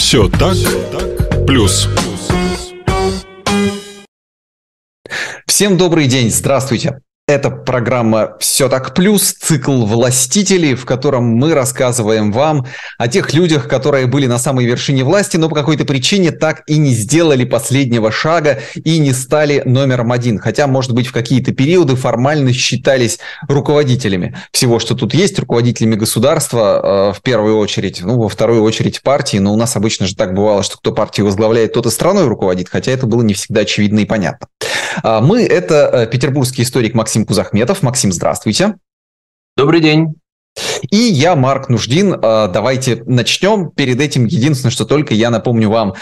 Все так, плюс. Всем добрый день, здравствуйте. Это программа «Все так плюс», цикл «Властители», в котором мы рассказываем вам о тех людях, которые были на самой вершине власти, но по какой-то причине так и не сделали последнего шага и не стали номером один. Хотя, может быть, в какие-то периоды формально считались руководителями всего, что тут есть, руководителями государства в первую очередь, во вторую очередь партии. Но у нас обычно же так бывало, что кто партию возглавляет, тот и страной руководит, хотя это было не всегда очевидно и понятно. Мы – это петербургский историк Максим Кузахметов. Максим, здравствуйте. Добрый день. И я, Марк Нуждин. Давайте начнем. Перед этим единственное, что только я напомню вам,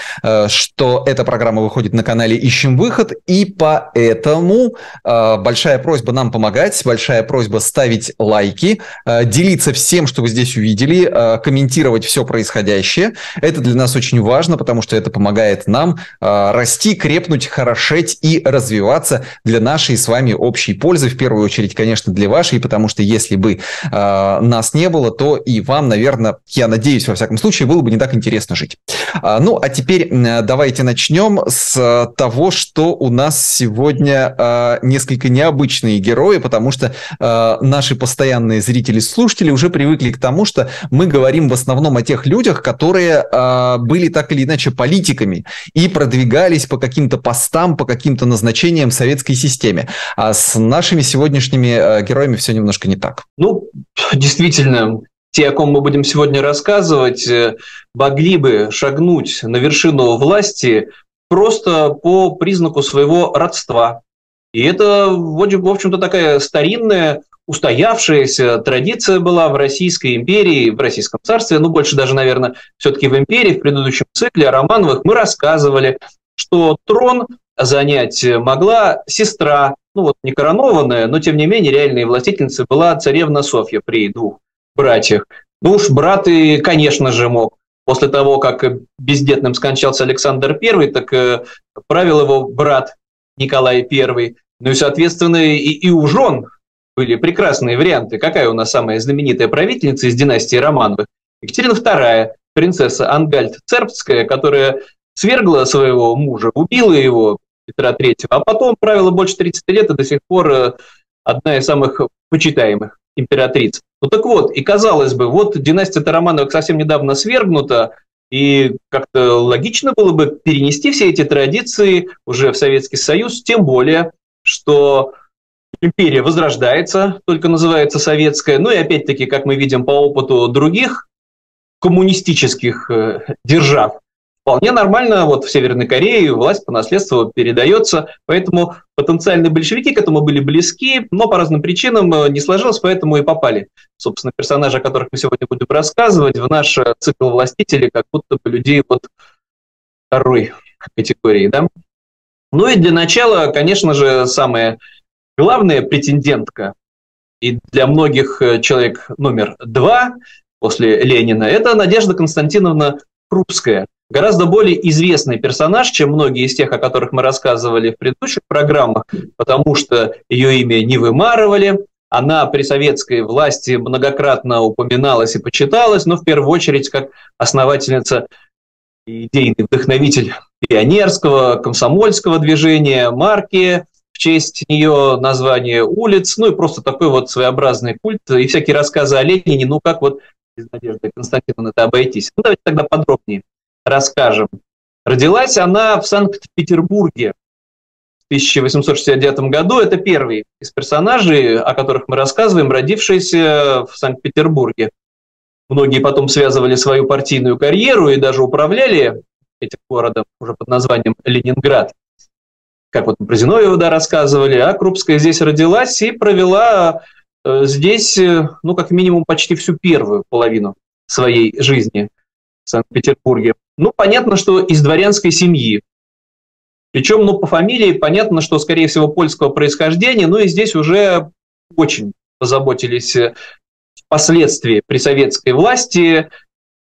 что эта программа выходит на канале «Ищем выход», и поэтому большая просьба нам помогать, большая просьба ставить лайки, делиться всем, что вы здесь увидели, комментировать все происходящее. Это для нас очень важно, потому что это помогает нам расти, крепнуть, хорошеть и развиваться для нашей с вами общей пользы. В первую очередь, конечно, для вашей, потому что если бы нас не было, то и вам, наверное, я надеюсь, во всяком случае, было бы не так интересно жить. Ну, а теперь давайте начнем с того, что у нас сегодня несколько необычные герои, потому что наши постоянные зрители и слушатели уже привыкли к тому, что мы говорим в основном о тех людях, которые были так или иначе политиками и продвигались по каким-то постам, по каким-то назначениям в советской системе. А с нашими сегодняшними героями все немножко не так. Ну, действительно, те, о ком мы будем сегодня рассказывать, могли бы шагнуть на вершину власти просто по признаку своего родства. И это, в общем-то, такая старинная, устоявшаяся традиция была в Российской империи, в Российском царстве, больше даже, наверное, все-таки в империи. В предыдущем цикле о Романовых мы рассказывали, что трон занять могла сестра, не коронованная, но тем не менее реальной властительницей была царевна Софья при двух братьях. Брат и, конечно же, мог. После того, как бездетным скончался Александр I, так правил его брат Николай I. И, соответственно, и у жен были прекрасные варианты. Какая у нас самая знаменитая правительница из династии Романовых? Екатерина II, принцесса Ангальд-Цербская, которая свергла своего мужа, убила его, Петра III, а потом правила больше 30 лет и до сих пор одна из самых почитаемых императриц. Так вот, и казалось бы, династия Романовых совсем недавно свергнута, и как-то логично было бы перенести все эти традиции уже в Советский Союз, тем более, что империя возрождается, только называется советская, и опять-таки, как мы видим по опыту других коммунистических держав, вполне нормально, в Северной Корее власть по наследству передается, поэтому потенциальные большевики к этому были близки, но по разным причинам не сложилось, поэтому и попали, собственно, персонажи, о которых мы сегодня будем рассказывать, в наш цикл «Властителей», как будто бы людей второй категории, да? И для начала, конечно же, самая главная претендентка, и для многих человек номер 2 после Ленина, это Надежда Константиновна Крупская. Гораздо более известный персонаж, чем многие из тех, о которых мы рассказывали в предыдущих программах, потому что ее имя не вымарывали, она при советской власти многократно упоминалась и почиталась, но в первую очередь как основательница и идейный вдохновитель пионерского, комсомольского движения, марки, в честь нее название улиц, и просто такой своеобразный культ, и всякие рассказы о Ленине, как без Надежды Константиновны это обойтись. Давайте тогда подробнее расскажем. Родилась она в Санкт-Петербурге в 1869 году. Это первый из персонажей, о которых мы рассказываем, родившийся в Санкт-Петербурге. Многие потом связывали свою партийную карьеру и даже управляли этим городом уже под названием Ленинград. Как про Зиновьева рассказывали, а Крупская здесь родилась и провела здесь, как минимум, почти всю первую половину своей жизни в Санкт-Петербурге. Понятно, что из дворянской семьи. Причем, по фамилии понятно, что, скорее всего, польского происхождения, и здесь уже очень позаботились впоследствии при советской власти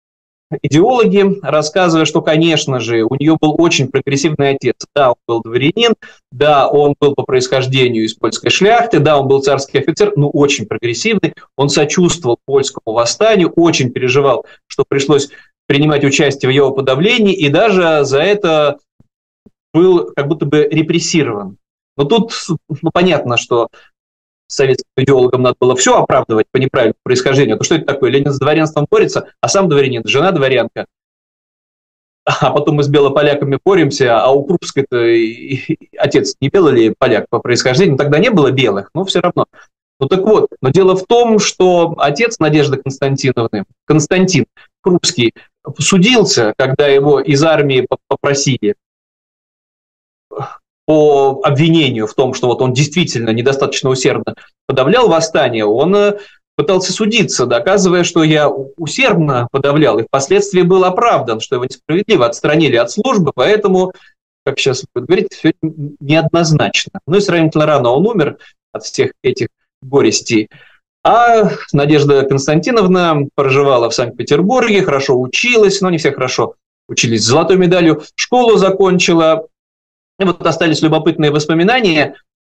идеологи, рассказывая, что, конечно же, у нее был очень прогрессивный отец. Да, он был дворянин, да, он был по происхождению из польской шляхты, да, он был царский офицер, но очень прогрессивный. Он сочувствовал польскому восстанию, очень переживал, что пришлось принимать участие в его подавлении, и даже за это был как будто бы репрессирован. Но тут понятно, что советским идеологам надо было все оправдывать по неправильному происхождению. То что это такое? Ленин с дворянством борется, а сам дворянин, жена дворянка. А потом мы с белополяками боремся, а у Крупской-то отец не белый ли поляк по происхождению? Тогда не было белых, но все равно. Ну так вот, но дело в том, что отец Надежды Константиновны, Константин Крупский, судился, когда его из армии попросили по обвинению в том, что вот он действительно недостаточно усердно подавлял восстание, он пытался судиться, доказывая, что я усердно подавлял, и впоследствии был оправдан, что его несправедливо отстранили от службы, поэтому, как сейчас будет говорить, все это неоднозначно. Ну и сравнительно рано он умер от всех этих горестей. А Надежда Константиновна проживала в Санкт-Петербурге, хорошо училась, но не все хорошо учились, с золотой медалью, школу закончила. И вот остались любопытные воспоминания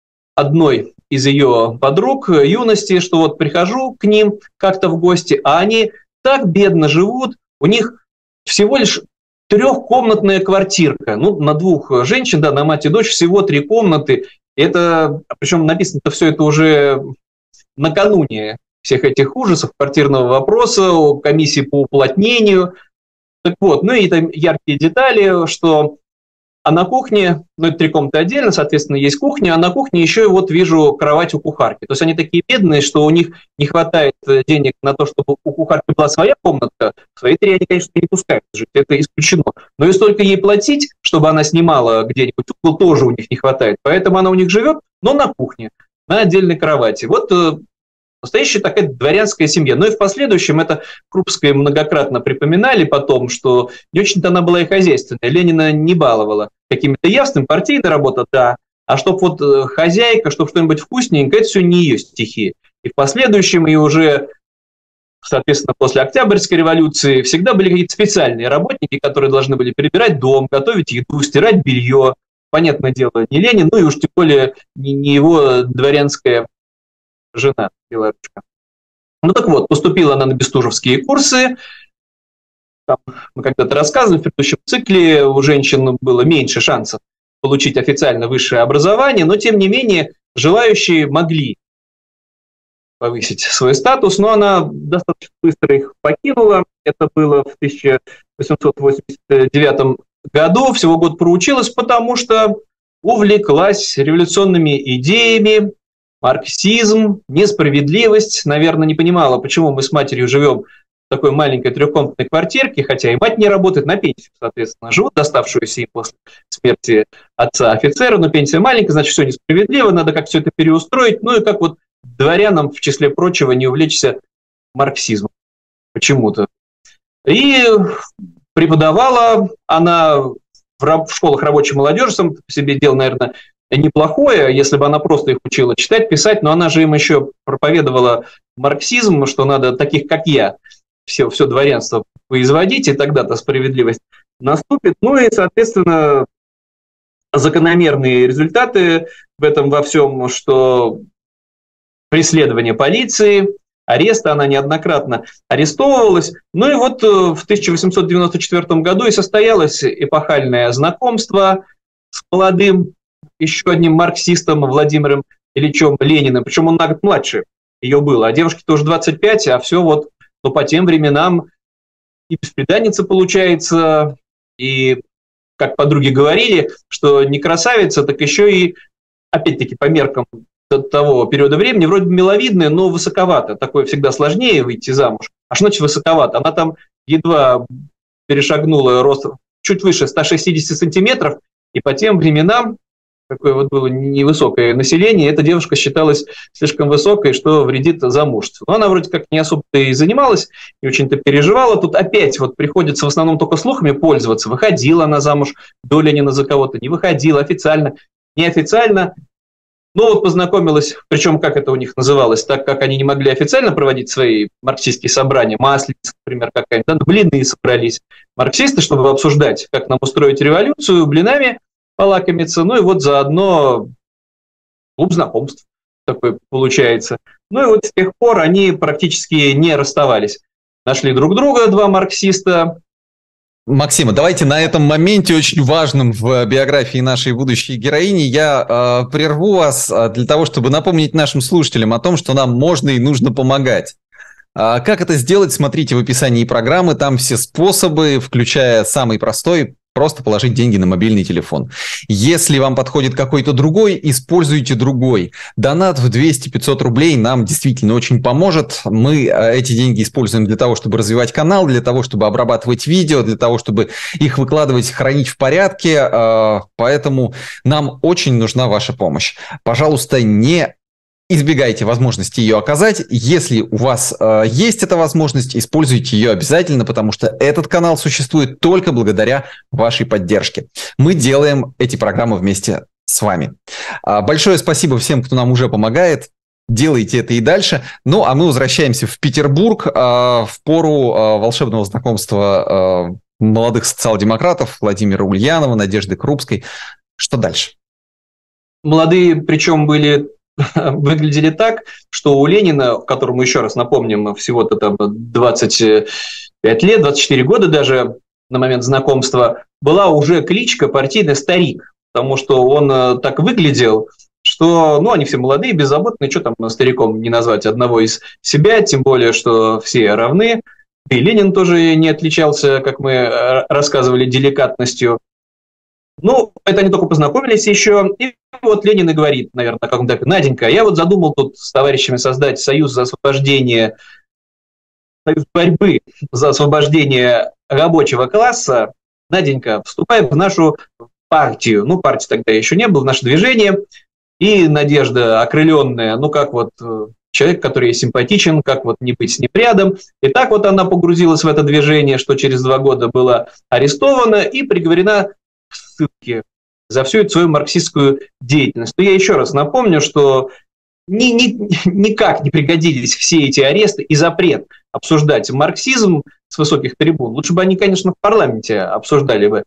одной из ее подруг юности, что вот прихожу к ним как-то в гости, а они так бедно живут, у них всего лишь 3-комнатная квартирка, ну, на 2 женщин, да, на мать и дочь, всего 3 комнаты. Это, причем написано-то все это уже накануне всех этих ужасов, квартирного вопроса, комиссии по уплотнению. Так вот, ну и там яркие детали, что а на кухне, ну это 3 комнаты отдельно, соответственно, есть кухня, а на кухне еще и вот вижу кровать у кухарки. То есть они такие бедные, что у них не хватает денег на то, чтобы у кухарки была своя комнатка. Свои 3 они, конечно, не пускают жить, это исключено. Но и столько ей платить, чтобы она снимала где-нибудь угол, тоже у них не хватает. Поэтому она у них живет, но на кухне, на отдельной кровати. Вот настоящая такая дворянская семья. Но и в последующем это Крупская многократно припоминали потом, что не очень-то она была и хозяйственная. Ленина не баловала какими-то явствами, партийная работа, да. А чтоб вот хозяйка, чтоб что-нибудь вкусненькое, это все не ее стихи. И в последующем, и уже, соответственно, после Октябрьской революции всегда были какие-то специальные работники, которые должны были прибирать дом, готовить еду, стирать белье. Понятное дело, не Ленин, ну и уж тем более не его дворянская жена Белоручка. Ну так вот, поступила она на бестужевские курсы. Там мы когда-то рассказывали, в предыдущем цикле у женщин было меньше шансов получить официально высшее образование, но тем не менее желающие могли повысить свой статус, но она достаточно быстро их покинула. Это было в 1889 году, всего год проучилась, потому что увлеклась революционными идеями, марксизм, несправедливость, наверное, не понимала, почему мы с матерью живем в такой маленькой 3-комнатной квартирке, хотя и мать не работает, на пенсию, соответственно, живут, доставшуюся им после смерти отца офицера, но пенсия маленькая, значит, все несправедливо, надо как все это переустроить, ну и как вот дворянам, в числе прочего, не увлечься марксизмом почему-то. И преподавала она в школах рабочей молодежи, сам по себе дело, наверное, неплохое, если бы она просто их учила читать, писать, но она же им еще проповедовала марксизм, что надо таких, как я, все дворянство производить, и тогда-то справедливость наступит. Ну и, соответственно, закономерные результаты в этом во всем, что преследование полиции, ареста, она неоднократно арестовывалась. Ну и вот в 1894 году и состоялось эпохальное знакомство с молодым еще одним марксистом Владимиром Ильичем Лениным, причем он на год младше ее был, а девушке тоже 25, а все вот, но по тем временам и бесприданница получается, и, как подруги говорили, что не красавица, так еще и, опять-таки, по меркам того периода времени, вроде бы миловидная, но высоковато, такое всегда сложнее выйти замуж, а что значит высоковато? Она там едва перешагнула рост чуть выше 160 сантиметров, и по тем временам, такое вот было невысокое население, эта девушка считалась слишком высокой, что вредит замужеству. Но она вроде как не особо-то и занималась, не очень-то переживала. Тут опять вот приходится в основном только слухами пользоваться. Выходила она замуж до Ленина за кого-то, не выходила, официально, неофициально. Ну вот познакомилась, причем как это у них называлось, так как они не могли официально проводить свои марксистские собрания, Масленица, например, какая-нибудь, да, блины собрались марксисты, чтобы обсуждать, как нам устроить революцию, блинами полакомиться, ну и вот заодно клуб знакомств такой получается. Ну и вот с тех пор они практически не расставались. Нашли друг друга, 2 марксиста, Максима, давайте на этом моменте, очень важном в биографии нашей будущей героини, я прерву вас для того, чтобы напомнить нашим слушателям о том, что нам можно и нужно помогать. Как это сделать, смотрите в описании программы, там все способы, включая самый простой – просто положить деньги на мобильный телефон. Если вам подходит какой-то другой, используйте другой. Донат в 200-500 рублей нам действительно очень поможет. Мы эти деньги используем для того, чтобы развивать канал, для того, чтобы обрабатывать видео, для того, чтобы их выкладывать, хранить в порядке. Поэтому нам очень нужна ваша помощь. Пожалуйста, не избегайте возможности ее оказать. Если у вас есть эта возможность, используйте ее обязательно, потому что этот канал существует только благодаря вашей поддержке. Мы делаем эти программы вместе с вами. Большое спасибо всем, кто нам уже помогает. Делайте это и дальше. Ну, а мы возвращаемся в Петербург в пору волшебного знакомства молодых социал-демократов Владимира Ульянова, Надежды Крупской. Что дальше? Молодые, причем выглядели так, что у Ленина, которому, еще раз напомним, всего-то там 25 лет, 24 года даже на момент знакомства, была уже кличка «партийный старик», потому что он так выглядел, что, они все молодые, беззаботные, что там стариком не назвать одного из себя, тем более, что все равны. И Ленин тоже не отличался, как мы рассказывали, деликатностью. Это они только познакомились еще. И вот Ленин и говорит, наверное, на каком-то этапе: Наденька, я вот задумал тут с товарищами создать союз за освобождение, союз борьбы за освобождение рабочего класса. Наденька, вступай в нашу партию. Партии тогда еще не было, в наше движение. И Надежда, окрыленная, как вот человек, который ей симпатичен, как вот не быть с ним рядом. И так вот она погрузилась в это движение, что через 2 года была арестована и приговорена к ссылке за всю эту свою марксистскую деятельность. Но я еще раз напомню, что никак не пригодились все эти аресты и запрет обсуждать марксизм с высоких трибун. Лучше бы они, конечно, в парламенте обсуждали бы,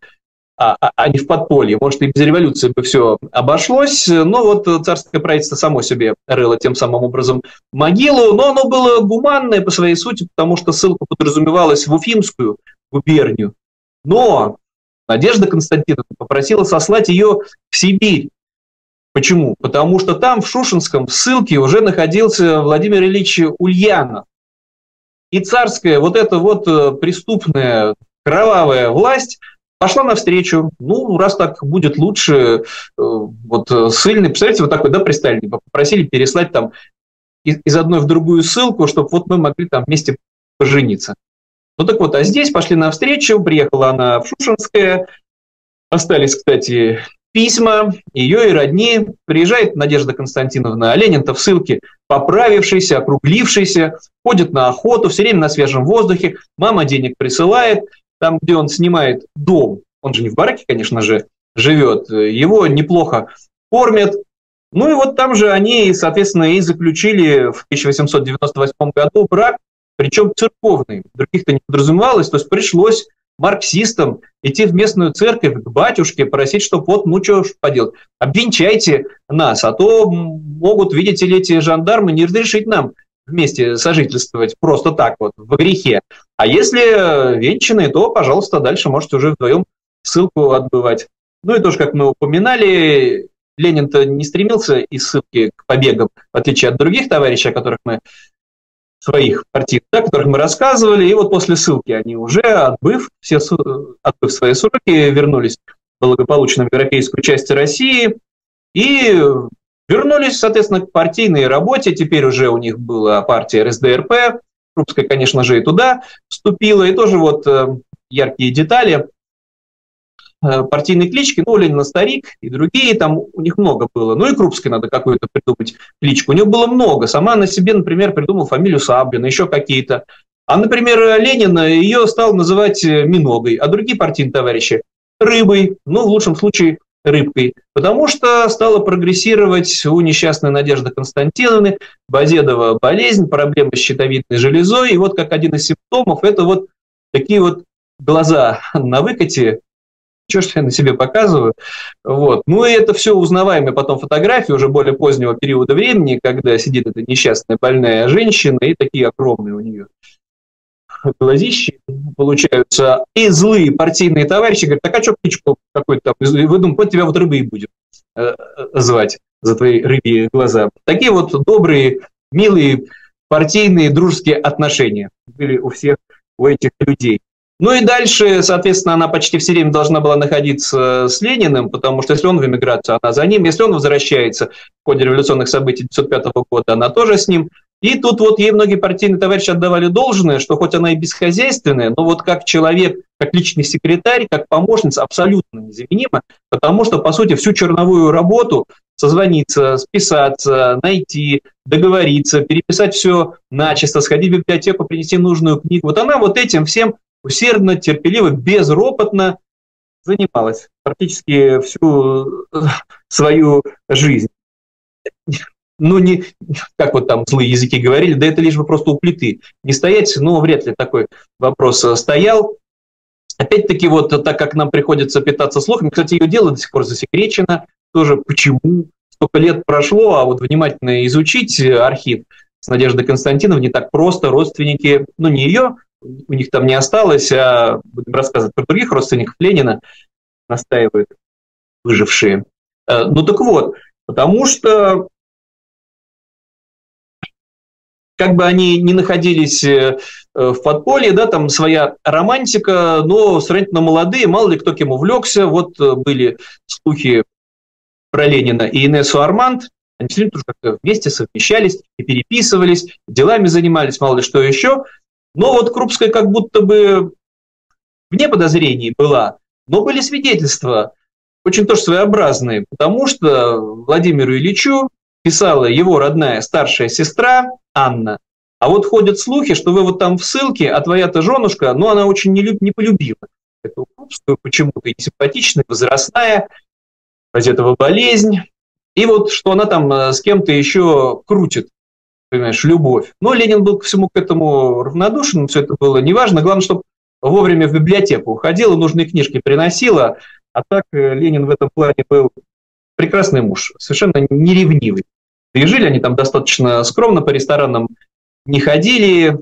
а не в подполье. Может, и без революции бы все обошлось, но вот царское правительство само себе рыло тем самым образом могилу, но оно было гуманное по своей сути, потому что ссылка подразумевалась в Уфимскую губернию. Но Надежда Константиновна попросила сослать ее в Сибирь. Почему? Потому что там, в Шушенском, в ссылке уже находился Владимир Ильич Ульянов. И царская вот эта вот преступная, кровавая власть пошла навстречу. Раз так будет лучше, ссыльный, представляете, вот такой, при Сталине попросили переслать там из одной в другую ссылку, чтобы вот мы могли там вместе пожениться. А здесь пошли навстречу, приехала она в Шушенское, остались, кстати, письма ее и родни. Приезжает Надежда Константиновна, а Ленин-то в ссылке поправившийся, округлившийся, ходит на охоту, все время на свежем воздухе, мама денег присылает, там, где он снимает дом, он же не в бараке, конечно же, живет, его неплохо кормят. Там же они, соответственно, и заключили в 1898 году брак, причем церковный, других-то не подразумевалось, то есть пришлось марксистам идти в местную церковь к батюшке, просить, что что ж поделать, обвенчайте нас, а то могут, видите ли, эти жандармы не разрешить нам вместе сожительствовать просто так вот, во грехе. А если венчанные, то, пожалуйста, дальше можете уже вдвоем ссылку отбывать. И тоже, как мы упоминали, Ленин-то не стремился из ссылки к побегам, в отличие от других товарищей, о которых мы своих партий, о которых мы рассказывали, и вот после ссылки они уже, отбыв свои сроки, вернулись благополучно в европейскую часть России и вернулись, соответственно, к партийной работе. Теперь уже у них была партия РСДРП, Крупская, конечно же, и туда вступила, и тоже яркие детали. Партийные клички, Ленина старик и другие, там у них много было. И Крупской надо какую-то придумать кличку. У него было много. Сама на себе, например, придумала фамилию Саблина, еще какие-то. А, например, Ленина ее стал называть Миногой, а другие партийные товарищи Рыбой, в лучшем случае Рыбкой, потому что стала прогрессировать у несчастной Надежды Константиновны Базедова болезнь, проблемы с щитовидной железой, и как один из симптомов, это такие глаза на выкате. Что ж я на себе показываю? И это все узнаваемые потом фотографии уже более позднего периода времени, когда сидит эта несчастная больная женщина, и такие огромные у нее глазищи получаются, и злые партийные товарищи говорят: так а что кличку какой-то там, вы думаете, тебя вот рыбой будем звать за твои рыбьи глаза. Такие вот добрые, милые партийные дружеские отношения были у всех, у этих людей. Ну и дальше, соответственно, она почти все время должна была находиться с Лениным, потому что если он в эмиграцию, она за ним. Если он возвращается в ходе революционных событий 1905 года, она тоже с ним. И тут вот ей многие партийные товарищи отдавали должное, что хоть она и бесхозяйственная, но вот как человек, как личный секретарь, как помощница абсолютно незаменима, потому что, по сути, всю черновую работу созвониться, списаться, найти, договориться, переписать все начисто, сходить в библиотеку, принести нужную книгу. Вот она вот этим всем усердно, терпеливо, безропотно занималась практически всю свою жизнь. Ну, не, как вот там злые языки говорили, да это лишь бы просто у плиты не стоять, но вряд ли такой вопрос стоял. Опять-таки, вот так как нам приходится питаться слухами, кстати, ее дело до сих пор засекречено, тоже почему, столько лет прошло, а вот внимательно изучить архив с Надеждой Константиновной не так просто, родственники, ну не ее, у них там не осталось, а будем рассказывать про других родственников Ленина, настаивают выжившие. Ну так вот, потому что как бы они ни находились в подполье, да, там своя романтика, но сравнительно молодые, мало ли кто кем увлекся. Вот были слухи про Ленина и Инессу Арманд, они все время тоже как-то вместе совмещались и переписывались, делами занимались, мало ли что еще. Но вот Крупская как будто бы вне подозрений была, но были свидетельства очень тоже своеобразные, потому что Владимиру Ильичу писала его родная старшая сестра Анна. А вот ходят слухи, что вы вот там в ссылке, а твоя-то женушка, ну, она очень не полюбила эту Крупскую, почему-то и симпатичная, возрастная, этого болезнь. И вот что она там с кем-то еще крутит, понимаешь, любовь. Но Ленин был ко всему к этому равнодушен, все это было неважно. Главное, чтобы вовремя в библиотеку уходила, нужные книжки приносила. А так Ленин в этом плане был прекрасный муж, совершенно неревнивый. И жили они там достаточно скромно, по ресторанам не ходили.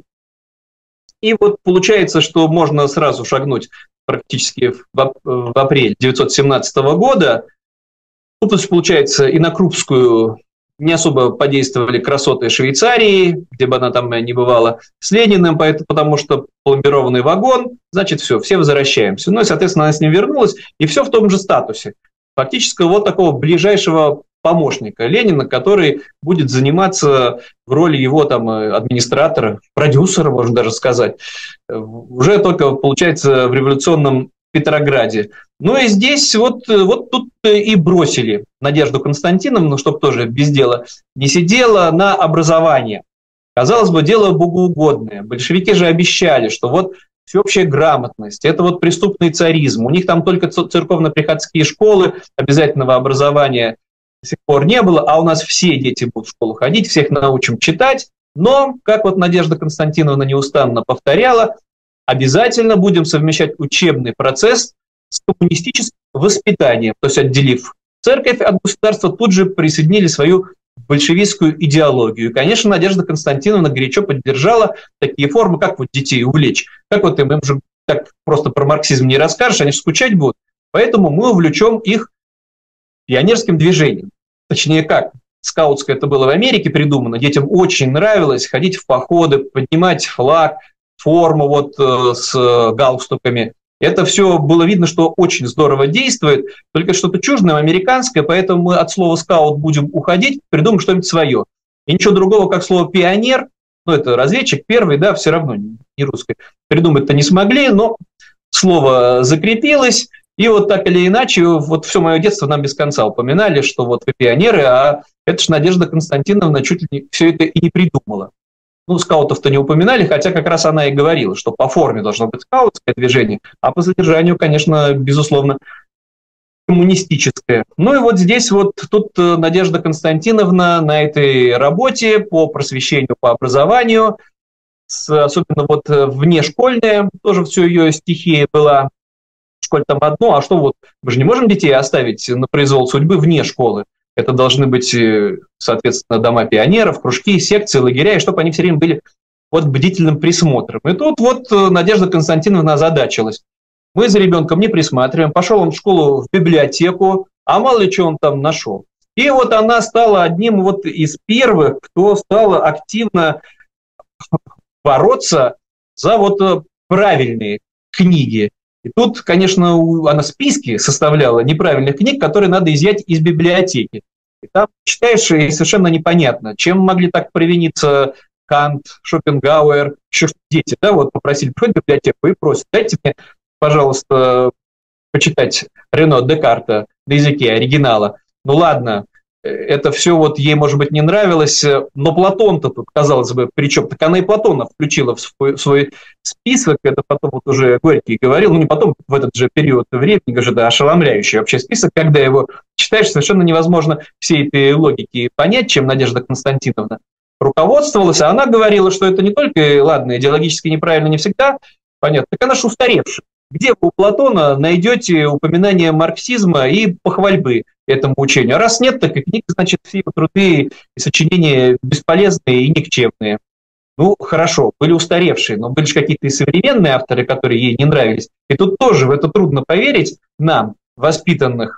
И вот получается, что можно сразу шагнуть практически в апрель 1917 года. Тут, получается, и на Крупскую не особо подействовали красоты Швейцарии, где бы она там ни бывала, с Лениным, потому что пломбированный вагон, значит, все возвращаемся. Ну и, соответственно, она с ним вернулась, и все в том же статусе. Фактически вот такого ближайшего помощника Ленина, который будет заниматься в роли его там администратора, продюсера, можно даже сказать, уже только, получается, в революционном Петрограде. Ну и здесь вот тут и бросили Надежду Константиновну, чтобы тоже без дела не сидела, на образование. Казалось бы, дело богоугодное. Большевики же обещали, что вот всеобщая грамотность, это вот преступный царизм. У них там только церковно-приходские школы, обязательного образования до сих пор не было, а у нас все дети будут в школу ходить, всех научим читать. Но, как вот Надежда Константиновна неустанно повторяла, обязательно будем совмещать учебный процесс с коммунистическим воспитанием. То есть, отделив церковь от государства, тут же присоединили свою большевистскую идеологию. И, конечно, Надежда Константиновна горячо поддержала такие формы, как вот детей увлечь. Как вот им же так просто про марксизм не расскажешь, они же скучать будут. Поэтому мы увлечем их пионерским движением. Точнее, как? Скаутское это было в Америке придумано. Детям очень нравилось ходить в походы, поднимать флаг, форму вот с галстуками. Это все было видно, что очень здорово действует, только что-то чуждое, американское, поэтому мы от слова «скаут» будем уходить, придумаем что-нибудь свое. И ничего другого, как слово «пионер», ну это разведчик первый, да, все равно не русское, придумать-то не смогли, но слово закрепилось, и вот так или иначе, вот все мое детство нам без конца упоминали, что вот вы пионеры, а это ж Надежда Константиновна чуть ли не все это и не придумала. Ну, скаутов-то не упоминали, хотя как раз она и говорила, что по форме должно быть скаутское движение, а по содержанию, конечно, безусловно, коммунистическое. Ну и вот здесь вот тут Надежда Константиновна на этой работе по просвещению, по образованию, особенно вот внешкольная, тоже все ее стихия была. Школе там одно, а что вот, мы же не можем детей оставить на произвол судьбы вне школы. Это должны быть, соответственно, дома пионеров, кружки, секции, лагеря, и чтобы они все время были под бдительным присмотром. И тут вот Надежда Константиновна озадачилась. Мы за ребенком не присматриваем, пошел он в школу, в библиотеку, а мало ли что он там нашел. И вот она стала одним вот из первых, кто стала активно бороться за вот правильные книги. И тут, конечно, она списки составляла неправильных книг, которые надо изъять из библиотеки. И там читаешь, и совершенно непонятно, чем могли так провиниться Кант, Шопенгауэр, еще дети, да, вот попросили приходить в библиотеку и просят, дайте мне, пожалуйста, почитать Рено Декарта на языке оригинала. Ну ладно, это все вот ей, может быть, не нравилось, но Платон-то тут, казалось бы, причем, так она и Платона включила в свой список, это потом вот уже Горький говорил, ну не потом, в этот же период времени, даже да, ошеломляющий вообще список, когда его читаешь, совершенно невозможно всей этой логики понять, чем Надежда Константиновна руководствовалась, а она говорила, что это не только, ладно, идеологически неправильно не всегда, понятно, так она же устаревшая. Где вы у Платона найдете упоминание марксизма и похвальбы этому учению? А раз нет, так и книги, значит, все его труды и сочинения бесполезные и никчемные. Ну, хорошо, были устаревшие, но были же какие-то и современные авторы, которые ей не нравились. И тут тоже в это трудно поверить нам, воспитанным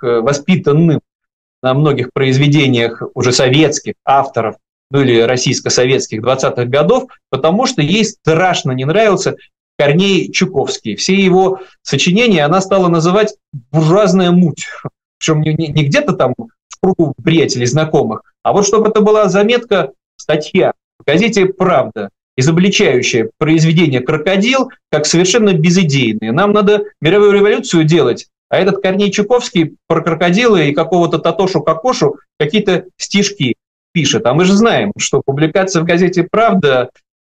на многих произведениях уже советских авторов, ну или российско-советских 20-х годов, потому что ей страшно не нравился Корней Чуковский. Все его сочинения она стала называть «буржуазная муть». Причем не где-то там в кругу приятелей, знакомых, а вот чтобы это была заметка, статья в газете «Правда», изобличающая произведение «Крокодил» как совершенно безидейное. Нам надо мировую революцию делать, а этот Корней Чуковский про крокодилы и какого-то Татошу-Кокошу какие-то стишки пишет. А мы же знаем, что публикация в газете «Правда»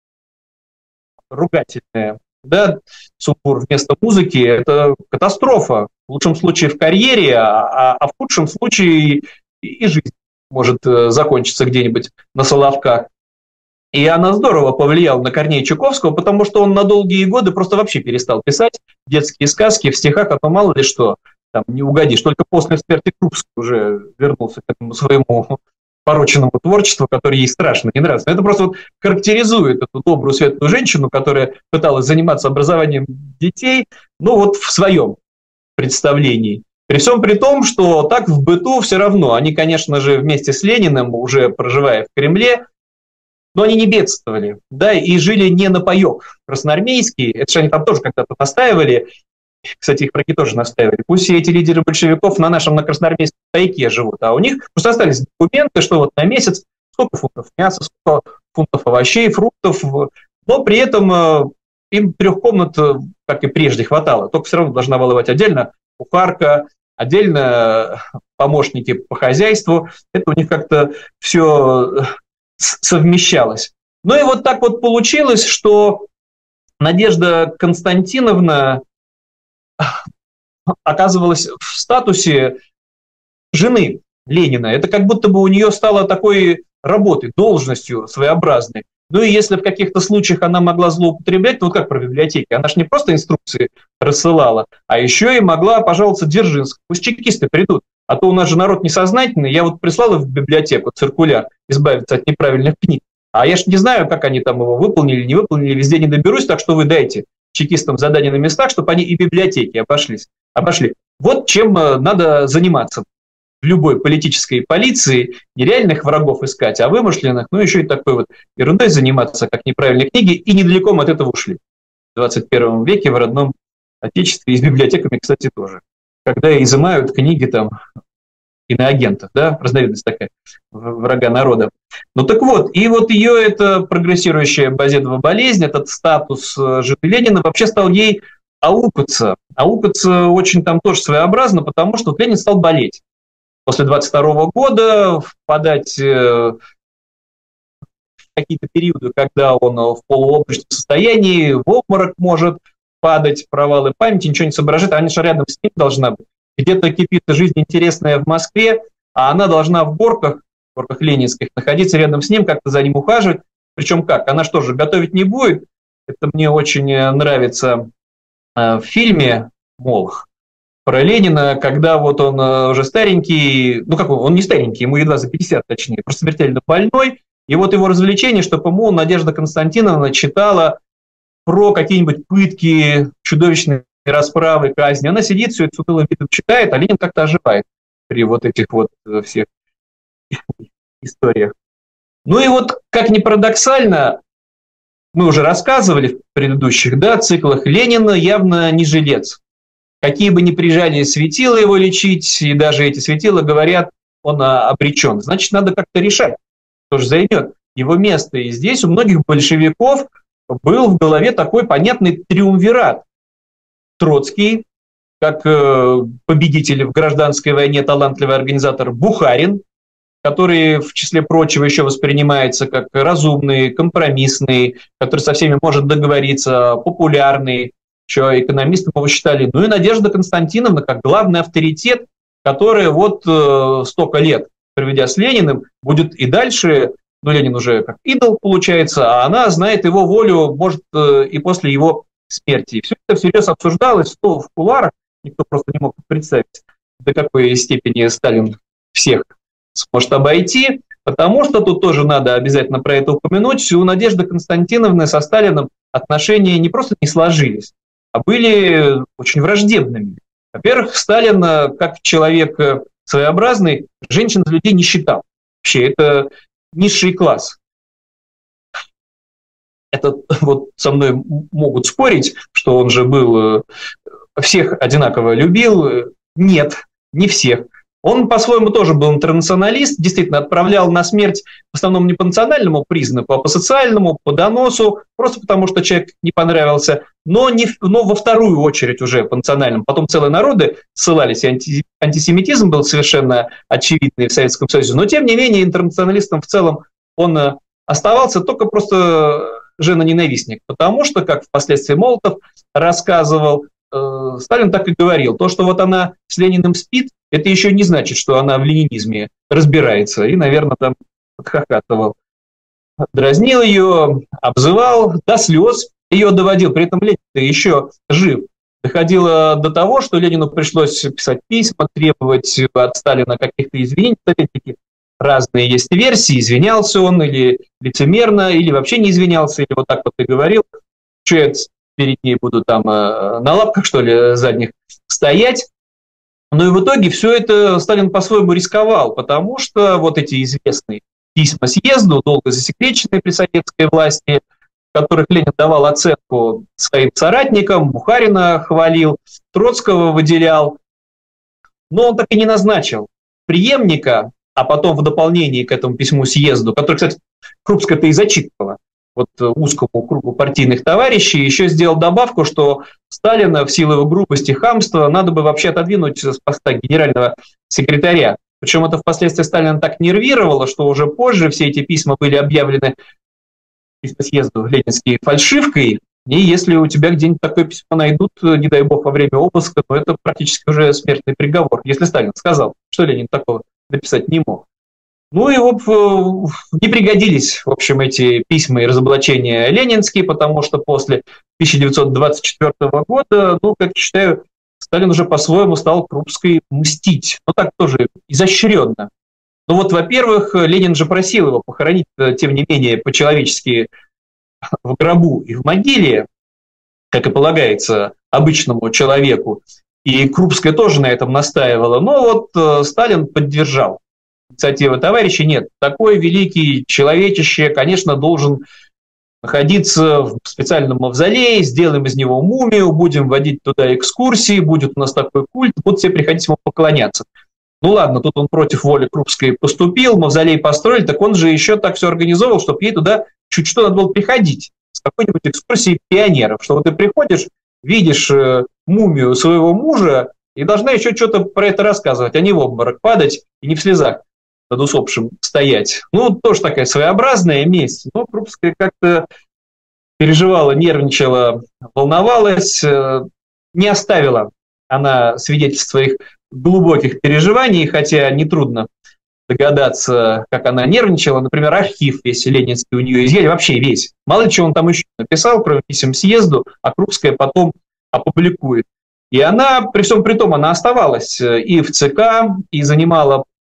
ругательная. Да, сумбур вместо музыки – это катастрофа. В лучшем случае в карьере, а в худшем случае и жизнь может закончиться где-нибудь на Соловках. И она здорово повлияла на Корнея Чуковского, потому что он на долгие годы просто вообще перестал писать детские сказки в стихах, а то мало ли что, там не угодишь. Только после смерти Крупского уже вернулся к этому своему порочному творчеству, которое ей страшно не нравится. Это просто вот характеризует эту добрую, светлую женщину, которая пыталась заниматься образованием детей, ну вот в своем представлении. При всем при том, что так в быту все равно. Они, конечно же, вместе с Лениным, уже проживая в Кремле, но они не бедствовали, да, и жили не на паёк красноармейский. Это же они там тоже когда-то настаивали. Кстати, их враги тоже настаивали. Пусть все эти лидеры большевиков на красноармейском пайке живут, а у них просто остались документы, что вот на месяц сколько фунтов мяса, сколько фунтов овощей, фруктов, но при этом им 3 комнат, как и прежде, хватало. Только все равно должна была быть отдельно кухарка, отдельно помощники по хозяйству. Это у них как-то все совмещалось. Ну и вот так вот получилось, что Надежда Константиновна оказывалась в статусе жены Ленина. Это как будто бы у нее стало такой работой, должностью своеобразной. Ну и если в каких-то случаях она могла злоупотреблять, ну как про библиотеки, она же не просто инструкции рассылала, а еще и могла пожаловаться Дзержинскому. Пусть чекисты придут, а то у нас же народ несознательный. Я вот прислала в библиотеку циркуляр избавиться от неправильных книг, а я ж не знаю, как они там его выполнили, не выполнили, везде не доберусь, так что вы дайте чекистам задания на местах, чтобы они и библиотеки обошли. Вот чем надо заниматься в любой политической полиции, не реальных врагов искать, а вымышленных, ну еще и такой вот ерундой заниматься, как неправильные книги, и недалеко мы от этого ушли. В 21 веке в родном отечестве и с библиотеками, кстати, тоже. Когда изымают книги там иноагентов, да, разновидность такая, врага народа. Ну так вот, и вот ее эта прогрессирующая базедова болезнь, этот статус жены Ленина вообще стал ей аукаться. Аукаться очень там тоже своеобразно, потому что вот Ленин стал болеть. После 22 года впадать в какие-то периоды, когда он в полуобморочном состоянии, в обморок может падать, провалы памяти, ничего не соображает, а они же рядом с ним должна быть. Где-то кипит жизнь интересная в Москве, а она должна в горках ленинских, находиться рядом с ним, как-то за ним ухаживать. Причем как? Она что же, готовить не будет? Это мне очень нравится в фильме «Молох» про Ленина, когда вот он уже старенький, ну как он не старенький, ему едва за 50 точнее, просто смертельно больной, И вот его развлечение, что, по-моему, Надежда Константиновна читала про какие-нибудь пытки, чудовищные расправы, казни. Она сидит, все это с унылым видом читает, а Ленин как-то оживает при вот этих вот всех историях. Ну и вот, как ни парадоксально, мы уже рассказывали в предыдущих циклах, Ленин явно не жилец. Какие бы ни приезжали светила его лечить, и даже эти светила говорят, он обречен. Значит, надо как-то решать, кто же займет его место. И здесь у многих большевиков был в голове такой понятный триумвират. Троцкий, как победитель в гражданской войне, талантливый организатор Бухарин, который, в числе прочего, еще воспринимается как разумный, компромиссный, который со всеми может договориться, популярный, что экономисты его считали. Ну и Надежда Константиновна как главный авторитет, который вот столько лет, проведя с Лениным, будет и дальше, ну Ленин уже как идол получается, а она знает его волю, может, и после его смерти. И все это всерьез обсуждалось, что в кулуарах, никто просто не мог представить, до какой степени Сталин всех сможет обойти, потому что тут тоже надо обязательно про это упомянуть. У Надежды Константиновны со Сталином отношения не просто не сложились, а были очень враждебными. Во-первых, Сталин, как человек своеобразный, женщин из людей не считал. Вообще, это низший класс. Это вот со мной могут спорить, что он же был, всех одинаково любил. Нет, не всех. Он по-своему тоже был интернационалист, действительно отправлял на смерть в основном не по национальному признаку, а по социальному, по доносу, просто потому что человек не понравился, но во вторую очередь уже по национальному. Потом целые народы ссылались, и антисемитизм был совершенно очевидный в Советском Союзе, но тем не менее интернационалистом в целом он оставался, только просто женоненавистник, потому что, как впоследствии Молотов рассказывал, Сталин так и говорил, то, что вот она с Лениным спит, это еще не значит, что она в ленинизме разбирается. И, наверное, там подхахатывал. Дразнил ее, обзывал, до слез ее доводил. При этом Ленин еще жив. Доходило до того, что Ленину пришлось писать письма, требовать от Сталина каких-то извинений. Опять-таки, разные есть версии. Извинялся он или лицемерно, или вообще не извинялся, или вот так вот и говорил. Что я перед ней буду там на лапках, что ли, задних стоять. Но и в итоге все это Сталин по-своему рисковал, потому что вот эти известные письма съезду, долго засекреченные при советской власти, в которых Ленин давал оценку своим соратникам, Бухарина хвалил, Троцкого выделял, но он так и не назначил преемника, а потом в дополнение к этому письму съезду, который, кстати, Крупская-то и зачитывала, вот узкому кругу партийных товарищей, еще сделал добавку, что Сталина в силу его грубости и хамства надо бы вообще отодвинуть с поста генерального секретаря. Причем это впоследствии Сталина так нервировало, что уже позже все эти письма были объявлены по съезду ленинские фальшивкой, и если у тебя где-нибудь такое письмо найдут, не дай бог, во время обыска, то это практически уже смертный приговор. Если Сталин сказал, что Ленин такого написать не мог. Ну и вот не пригодились, в общем, эти письма и разоблачения ленинские, потому что после 1924 года, ну, как я считаю, Сталин уже по-своему стал Крупской мстить. Но так тоже изощренно. Ну вот, во-первых, Ленин же просил его похоронить, тем не менее, по-человечески в гробу и в могиле, как и полагается обычному человеку. И Крупская тоже на этом настаивала. Но вот Сталин поддержал инициативы товарища. Нет, такой великий человечище, конечно, должен находиться в специальном мавзолее, сделаем из него мумию, будем водить туда экскурсии, будет у нас такой культ, будут все приходить ему поклоняться. Ну ладно, тут он против воли Крупской поступил, мавзолей построили, так он же еще так все организовал, чтобы ей туда чуть что надо было приходить с какой-нибудь экскурсией пионеров, что вот ты приходишь, видишь мумию своего мужа и должна еще что-то про это рассказывать, а не в обморок падать и не в слезах над усопшим стоять. Ну, тоже такая своеобразная месть. Но Крупская как-то переживала, нервничала, волновалась, не оставила она свидетельств своих глубоких переживаний, хотя нетрудно догадаться, как она нервничала. Например, архив весь ленинский у нее изъяли, вообще весь. Мало ли чего он там еще написал, кроме писем съезду, а Крупская потом опубликует. И она, при всем при том, она оставалась и в ЦК, и занимала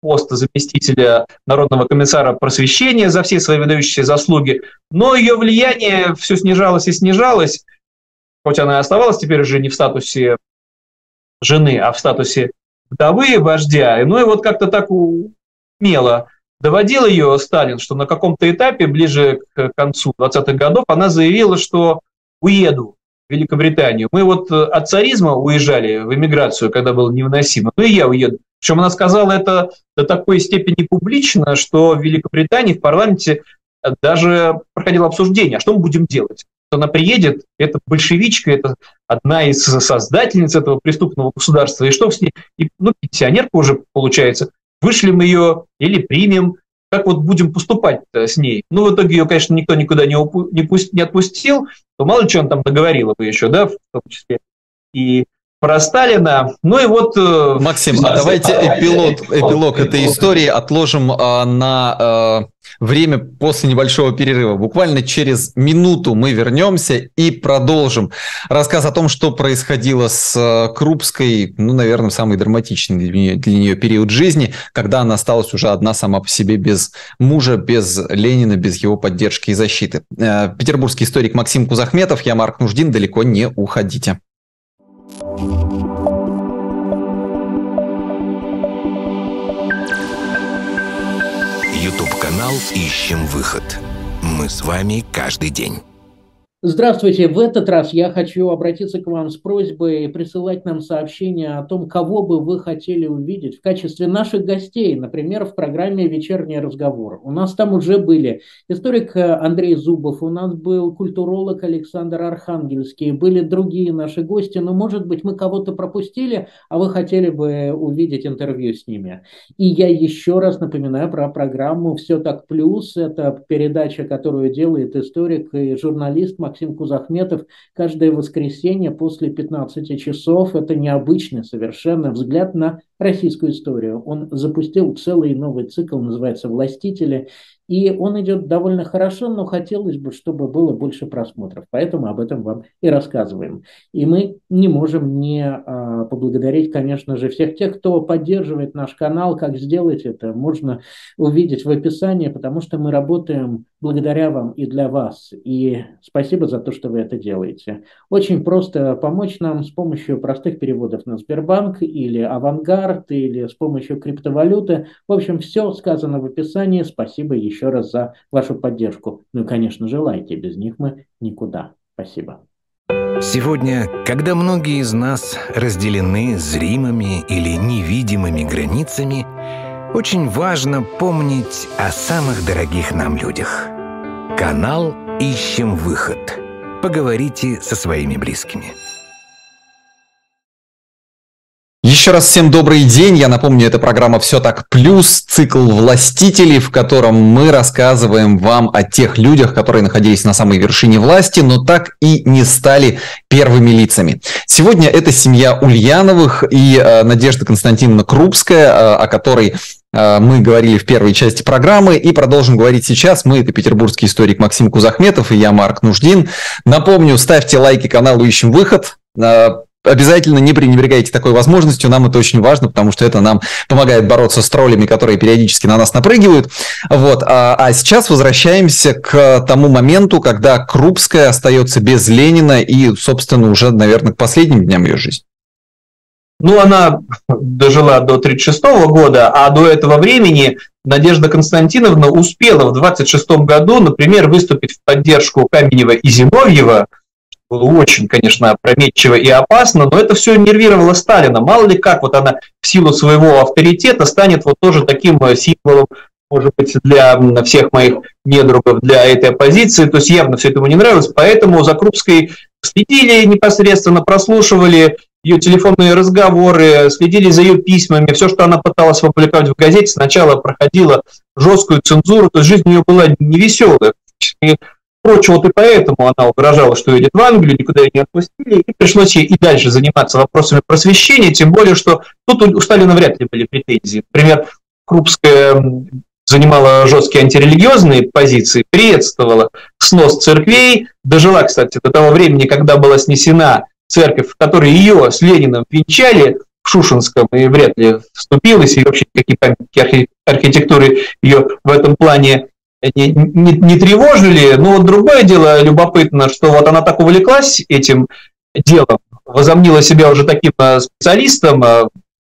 пост заместителя Народного комиссара просвещения за все свои выдающиеся заслуги, но ее влияние все снижалось и снижалось, хоть она и оставалась теперь уже не в статусе жены, а в статусе вдовы вождя. Ну и вот как-то так умело доводил ее Сталин, что на каком-то этапе, ближе к концу 20-х годов, она заявила, что уеду в Великобританию. Мы вот от царизма уезжали в эмиграцию, когда было невыносимо, ну и я уеду. Причем она сказала это до такой степени публично, что в Великобритании в парламенте даже проходило обсуждение, а что мы будем делать. Она приедет, это большевичка, это одна из создательниц этого преступного государства, и что с ней? И, пенсионерка уже получается. Вышлем ее или примем, как вот будем поступать с ней? В итоге ее, конечно, никто никуда не отпустил, то мало ли что он там договорила бы еще, да, в том числе и про Сталина. Ну и вот... Максим, давайте эпилог этой истории отложим на время после небольшого перерыва. Буквально через минуту мы вернемся и продолжим рассказ о том, что происходило с Крупской, наверное, самый драматичный для нее период жизни, когда она осталась уже одна сама по себе, без мужа, без Ленина, без его поддержки и защиты. Петербургский историк Максим Кузахметов, я Марк Нуждин, далеко не уходите. YouTube-канал «Ищем выход». Мы с вами каждый день. Здравствуйте. В этот раз я хочу обратиться к вам с просьбой присылать нам сообщения о том, кого бы вы хотели увидеть в качестве наших гостей, например, в программе «Вечерний разговор». У нас там уже были историк Андрей Зубов, у нас был культуролог Александр Архангельский, были другие наши гости, но, может быть, мы кого-то пропустили, а вы хотели бы увидеть интервью с ними. И я еще раз напоминаю про программу «Все так плюс». Это передача, которую делает историк и журналист Максим Кузахметов каждое воскресенье после 15 часов. Это необычный совершенно взгляд на российскую историю. Он запустил целый новый цикл, называется «Властители». И он идет довольно хорошо, но хотелось бы, чтобы было больше просмотров. Поэтому об этом вам и рассказываем. И мы не можем не поблагодарить, конечно же, всех тех, кто поддерживает наш канал. Как сделать это, можно увидеть в описании, потому что мы работаем благодаря вам и для вас. И спасибо за то, что вы это делаете. Очень просто помочь нам с помощью простых переводов на Сбербанк или Авангард, или с помощью криптовалюты. В общем, все сказано в описании. Спасибо еще раз за вашу поддержку. Ну и, конечно же, лайки. Без них мы никуда. Спасибо. Сегодня, когда многие из нас разделены зримыми или невидимыми границами, очень важно помнить о самых дорогих нам людях. Канал «Ищем выход». Поговорите со своими близкими. Еще раз всем добрый день. Я напомню, это программа «Все так плюс», цикл «Властителей», в котором мы рассказываем вам о тех людях, которые находились на самой вершине власти, но так и не стали первыми лицами. Сегодня это семья Ульяновых и Надежда Константиновна Крупская, о которой мы говорили в первой части программы и продолжим говорить сейчас. Мы — это петербургский историк Максим Кузахметов и я, Марк Нуждин. Напомню, ставьте лайки каналу «Ищем выход». Обязательно не пренебрегайте такой возможностью, нам это очень важно, потому что это нам помогает бороться с троллями, которые периодически на нас напрыгивают. Вот. А сейчас возвращаемся к тому моменту, когда Крупская остается без Ленина и, собственно, уже, наверное, к последним дням ее жизни. Она дожила до 1936 года, а до этого времени Надежда Константиновна успела в 1926 году, например, выступить в поддержку Каменева и Зиновьева. Было очень, конечно, опрометчиво и опасно, но это все нервировало Сталина. Мало ли как вот она в силу своего авторитета станет вот тоже таким символом, может быть, для всех моих недругов, для этой оппозиции. То есть явно все это ему не нравилось. Поэтому за Крупской следили непосредственно, прослушивали ее телефонные разговоры, следили за ее письмами. Все, что она пыталась опубликовать в газете, сначала проходила жесткую цензуру. То есть жизнь у нее была невеселая. Впрочем, вот и поэтому она угрожала, что едет в Англию, никуда ее не отпустили, и пришлось ей и дальше заниматься вопросами просвещения, тем более, что тут у Сталина вряд ли были претензии. Например, Крупская занимала жесткие антирелигиозные позиции, приветствовала снос церквей, дожила, кстати, до того времени, когда была снесена церковь, в которой ее с Лениным венчали, в Шушенском и вряд ли вступилась, и вообще никакие памятники архитектуры ее в этом плане не тревожили. Но вот другое дело любопытно, что вот она так увлеклась этим делом, возомнила себя уже таким специалистом в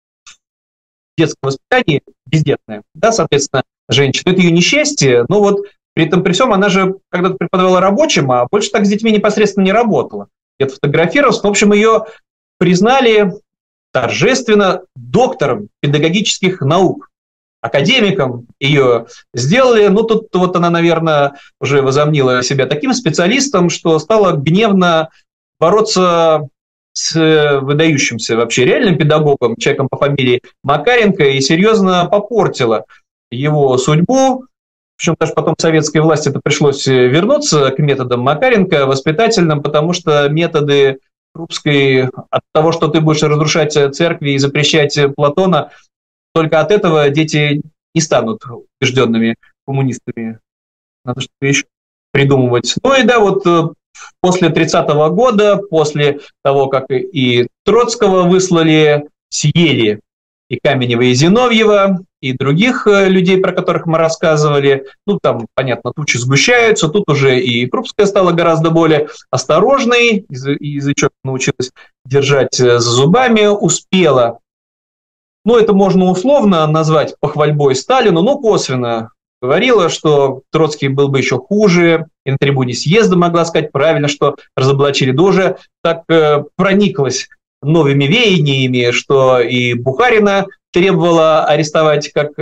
детском воспитании, бездетная, да, соответственно, женщина. Это ее несчастье, но вот при этом при всем она же когда-то преподавала рабочим, а больше так с детьми непосредственно не работала. Где-то фотографировалась, в общем, ее признали торжественно доктором педагогических наук, академиком ее сделали. Ну, тут вот она, наверное, уже возомнила себя таким специалистом, что стала гневно бороться с выдающимся вообще реальным педагогом, человеком по фамилии Макаренко, и серьезно попортила его судьбу. Причем даже потом советской власти это пришлось вернуться к методам Макаренко, воспитательным, потому что методы Крупской от того, что ты будешь разрушать церкви и запрещать Платона, только от этого дети не станут убежденными коммунистами. Надо что-то еще придумывать. Ну и да, вот после 30-го года, после того, как и Троцкого выслали, съели и Каменева, и Зиновьева, и других людей, про которых мы рассказывали. Ну, там, понятно, тучи сгущаются, тут уже и Крупская стала гораздо более осторожной, язычок научилась держать за зубами, успела. Ну, это можно условно назвать похвальбой Сталину, но косвенно говорила, что Троцкий был бы еще хуже, и на трибуне съезда могла сказать правильно, что разоблачили. Да уже так прониклась новыми веяниями, что и Бухарина требовала арестовать как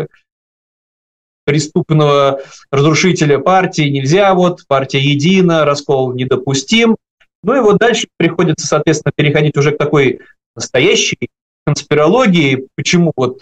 преступного разрушителя партии. Нельзя, вот, партия едина, раскол недопустим. Ну и вот дальше приходится, соответственно, переходить уже к такой настоящей конспирологии. Почему вот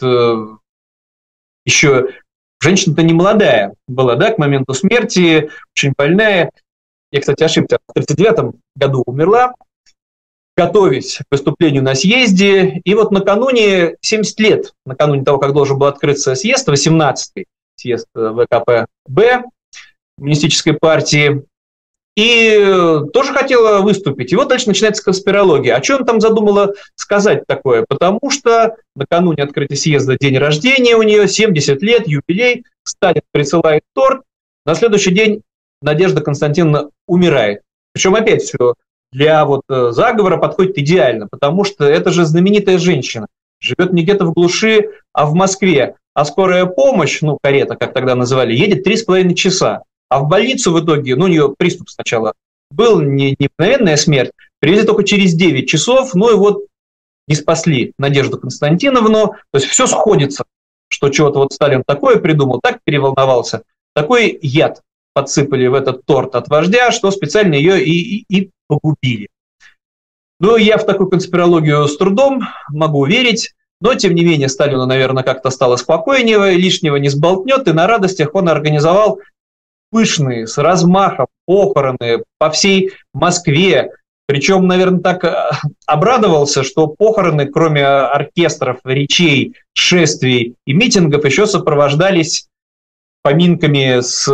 еще женщина-то не молодая была, да, к моменту смерти, очень больная. Я, кстати, ошибся, в 1939 году умерла, готовясь к выступлению на съезде. И вот накануне, 70 лет, накануне того, как должен был открыться съезд, 18-й съезд ВКПБ, коммунистической партии, и тоже хотела выступить. И вот дальше начинается конспирология. О чем там задумала сказать такое? Потому что накануне открытия съезда день рождения у нее, 70 лет, юбилей, Сталин присылает торт, на следующий день Надежда Константиновна умирает. Причем опять все для вот заговора подходит идеально, потому что это же знаменитая женщина, живет не где-то в глуши, а в Москве. А скорая помощь, ну, карета, как тогда называли, едет 3,5 часа. А в больницу в итоге, ну, у нее приступ сначала был, не мгновенная смерть, привезли только через 9 часов, ну и вот не спасли Надежду Константиновну. То есть все сходится, что чего-то вот Сталин такое придумал, так переволновался, такой яд подсыпали в этот торт от вождя, что специально ее и погубили. Ну, я в такую конспирологию с трудом могу верить, но, тем не менее, Сталину, наверное, как-то стало спокойнее, лишнего не сболтнет, и на радостях он организовал пышные, с размахом похороны по всей Москве. Причем, наверное, так обрадовался, что похороны, кроме оркестров, речей, шествий и митингов, еще сопровождались поминками с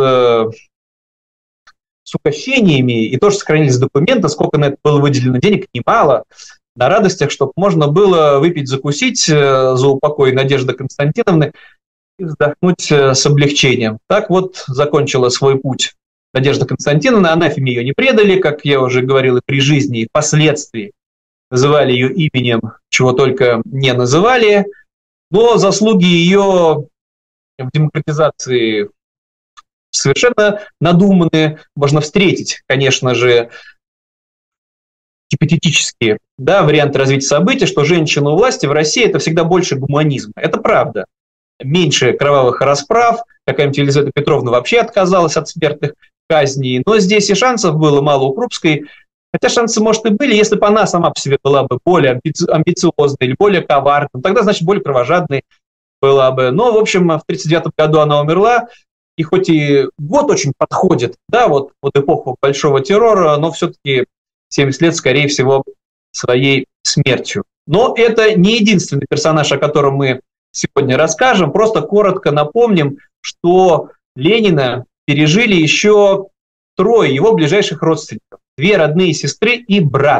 угощениями, и тоже сохранились документы, сколько на это было выделено денег, немало, на радостях, чтобы можно было выпить, закусить за упокой Надежды Константиновны и вздохнуть с облегчением. Так вот закончила свой путь Надежда Константиновна. Анафеме ее не предали, как я уже говорил, и при жизни, и впоследствии называли ее именем, чего только не называли. Но заслуги ее в демократизации совершенно надуманные. Можно встретить, конечно же, гипотетические, да, варианты развития событий, что женщина у власти в России – это всегда больше гуманизма. Это правда. Меньше кровавых расправ, какая-нибудь Елизавета Петровна вообще отказалась от смертных казней, но здесь и шансов было мало у Крупской, хотя шансы, может, и были, если бы она сама по себе была бы более амбициозной или более коварной, тогда, значит, более кровожадной была бы. Но, в общем, в 1939 году она умерла, и хоть и год очень подходит, да, вот под эпоху Большого террора, но все-таки 70 лет, скорее всего, своей смертью. Но это не единственный персонаж, о котором мы сегодня расскажем. Просто коротко напомним, что Ленина пережили еще трое его ближайших родственников. 2 родные сестры и брат.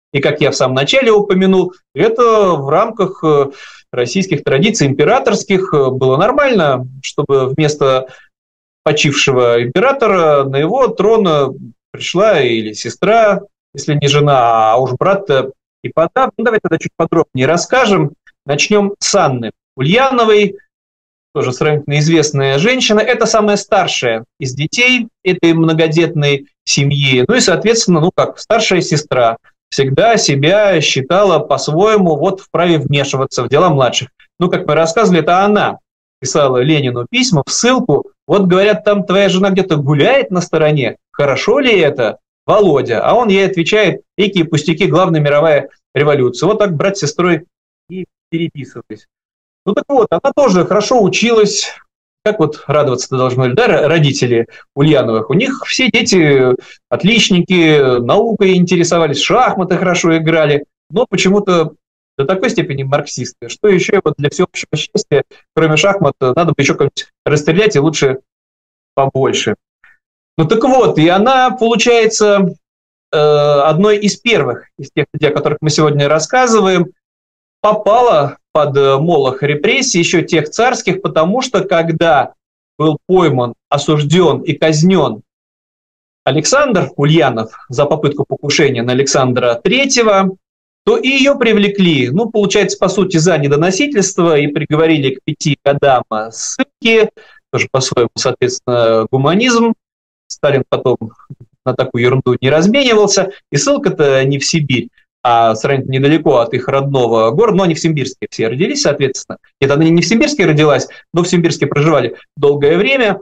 И, как я в самом начале упомянул, это в рамках российских традиций императорских было нормально, чтобы вместо почившего императора на его трон пришла или сестра, если не жена, а уж брат-то и подав. Ну, давайте тогда чуть подробнее расскажем. Начнем с Анны Ульяновой, тоже сравнительно известная женщина. Это самая старшая из детей этой многодетной семьи. Ну и, соответственно, ну как, старшая сестра всегда себя считала по-своему вот вправе вмешиваться в дела младших. Ну, как мы рассказывали, это она писала Ленину письма в ссылку. Вот, говорят, там твоя жена где-то гуляет на стороне. Хорошо ли это, Володя? А он ей отвечает: экие пустяки, главная мировая революция. Вот так брат с сестрой и переписывались. Ну так вот, она тоже хорошо училась. Как вот радоваться-то должны, да, родители Ульяновых? У них все дети отличники, наукой интересовались, шахматы хорошо играли, но почему-то до такой степени марксисты, что еще вот для всеобщего счастья, кроме шахмат, надо бы еще как-нибудь расстрелять, и лучше побольше. Ну так вот, и она, получается, одной из первых, из тех людей, о которых мы сегодня рассказываем, попала под молох репрессий, еще тех царских, потому что когда был пойман, осужден и казнен Александр Ульянов за попытку покушения на Александра III, то и ее привлекли, ну, получается, по сути, за недоносительство и приговорили к 5 годам ссылки, тоже по-своему, соответственно, гуманизм. Сталин потом на такую ерунду не разменивался, и ссылка-то не в Сибирь, а сравнительно недалеко от их родного города, но они в Симбирске все родились, соответственно. Нет, она не в Симбирске родилась, но в Симбирске проживали долгое время,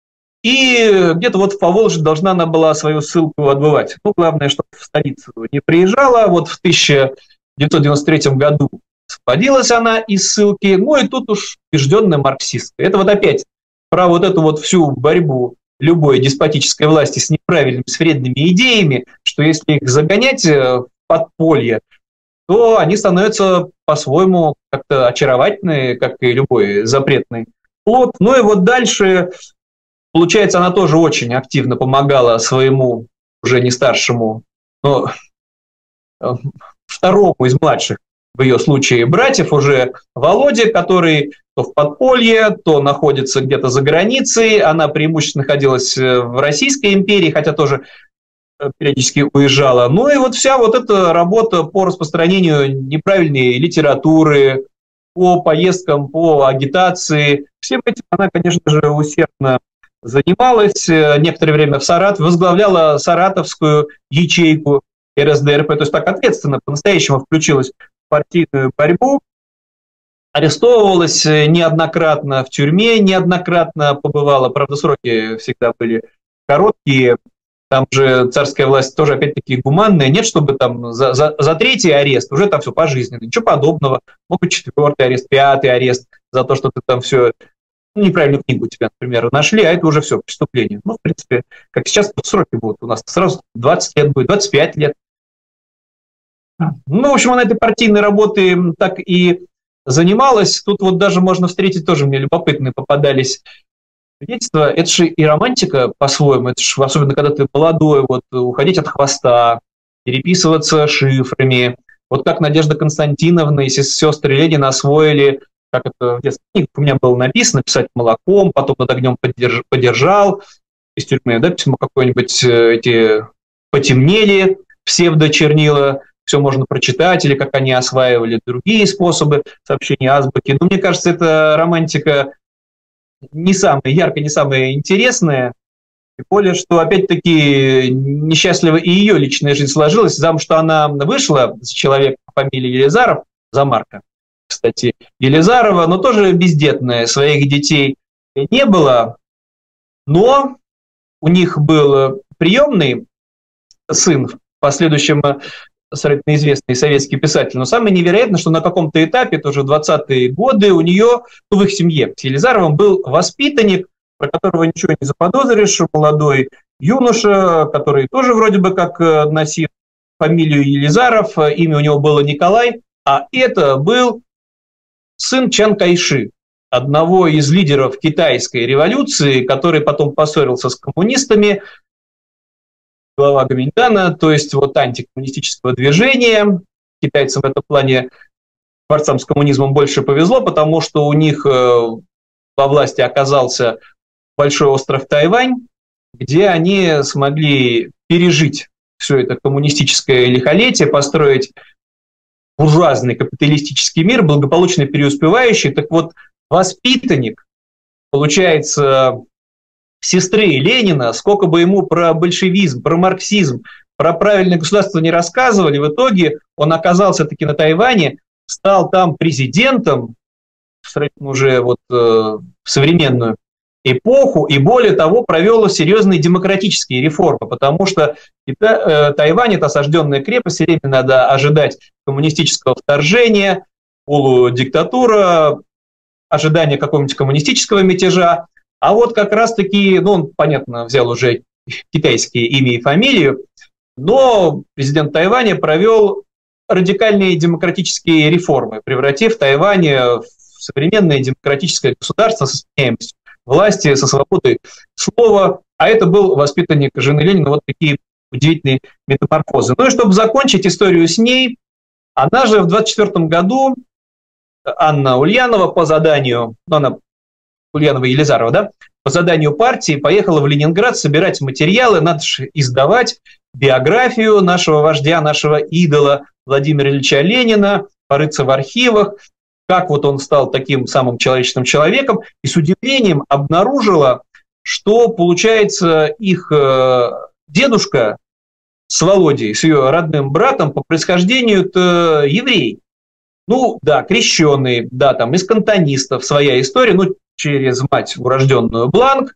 и где-то вот в Поволжье должна она была свою ссылку отбывать. Ну, главное, чтобы в столицу не приезжала. Вот в 1993 году освободилась она из ссылки, ну и тут уж убежденная марксистка. Это вот опять про вот эту вот всю борьбу любой деспотической власти с неправильными, с вредными идеями, что если их загонять в подполье, то они становятся по-своему как-то очаровательные, как и любой запретный плод. Ну и вот дальше, получается, она тоже очень активно помогала своему уже не старшему, но второму из младших, в ее случае, братьев, уже Володе, который то в подполье, то находится где-то за границей. Она преимущественно находилась в Российской империи, хотя тоже периодически уезжала. Ну и вот вся вот эта работа по распространению неправильной литературы, по поездкам, по агитации, всем этим она, конечно же, усердно занималась. Некоторое время в Саратове, возглавляла саратовскую ячейку РСДРП, то есть так ответственно, по-настоящему включилась в партийную борьбу, арестовывалась неоднократно в тюрьме, неоднократно побывала, правда, сроки всегда были короткие, там же царская власть тоже, опять-таки, гуманная, нет, чтобы там за 3-й арест уже там все пожизненно, ничего подобного, мог быть 4-й арест, 5-й арест за то, что ты там все, неправильную книгу у тебя, например, нашли, а это уже все, преступление. Ну, в принципе, как сейчас сроки будут у нас, сразу 20 лет будет, 25 лет. Ну, в общем, она этой партийной работой так и занималась. Тут вот даже можно встретить, тоже мне любопытные попадались свидетельства. Это же и романтика по-своему, это же, особенно когда ты молодой, вот уходить от хвоста, переписываться шифрами. Вот как Надежда Константиновна и сестры Ленина освоили, как это в детстве у меня было написано, писать молоком, потом над огнем подержал, из тюрьмы, да, письмо какое-нибудь, эти потемнели, псевдочернила, все можно прочитать, или как они осваивали другие способы сообщения азбуки. Но мне кажется, эта романтика не самая яркая, не самая интересная. Тем более, что, опять-таки, несчастливо и ее личная жизнь сложилась. Замуж, что она вышла за человека по фамилии Елизаров, за Марка, кстати, Елизарова, но тоже бездетная, своих детей не было. Но у них был приемный сын, в последующем сравнительно известный советский писатель. Но самое невероятное, что на каком-то этапе, тоже в 20-е годы, у нее, в их семье, с Елизаровым был воспитанник, про которого ничего не заподозришь, молодой юноша, который тоже вроде бы как носил фамилию Елизаров, имя у него было Николай, а это был сын Чан Кайши, одного из лидеров китайской революции, который потом поссорился с коммунистами. глава Гоминьдана, то есть вот антикоммунистического движения. Китайцам в этом плане, борцам с коммунизмом, больше повезло, потому что у них во власти оказался большой остров Тайвань, где они смогли пережить все это коммунистическое лихолетие, построить буржуазный капиталистический мир, благополучно преуспевающий. Так вот, воспитанник, получается, сестры Ленина, сколько бы ему про большевизм, про марксизм, про правильное государство не рассказывали, в итоге он оказался таки на Тайване, стал там президентом, уже вот в современную эпоху, и более того, провел серьезные демократические реформы, потому что Тайвань – это осажденная крепость, все время надо ожидать коммунистического вторжения, полудиктатура, ожидание какого-нибудь коммунистического мятежа. А вот как раз-таки, ну, он, понятно, взял уже китайские имя и фамилию, но президент Тайваня провел радикальные демократические реформы, превратив Тайвань в современное демократическое государство со сменяемостью власти, со свободой слова, а это был воспитанник жены Ленина, вот такие удивительные метаморфозы. Ну и чтобы закончить историю с ней, она же в 1924 году, Анна Ульянова, по заданию, ну она Ульянова-Елизарова, да, по заданию партии поехала в Ленинград собирать материалы, надо же издавать биографию нашего вождя, нашего идола Владимира Ильича Ленина, порыться в архивах, как вот он стал таким самым человечным человеком, и с удивлением обнаружила, что, получается, их дедушка с Володей, с ее родным братом, по происхождению-то еврей. Ну, да, крещеный, да, там, из кантонистов своя история, ну, через мать урожденную Бланк.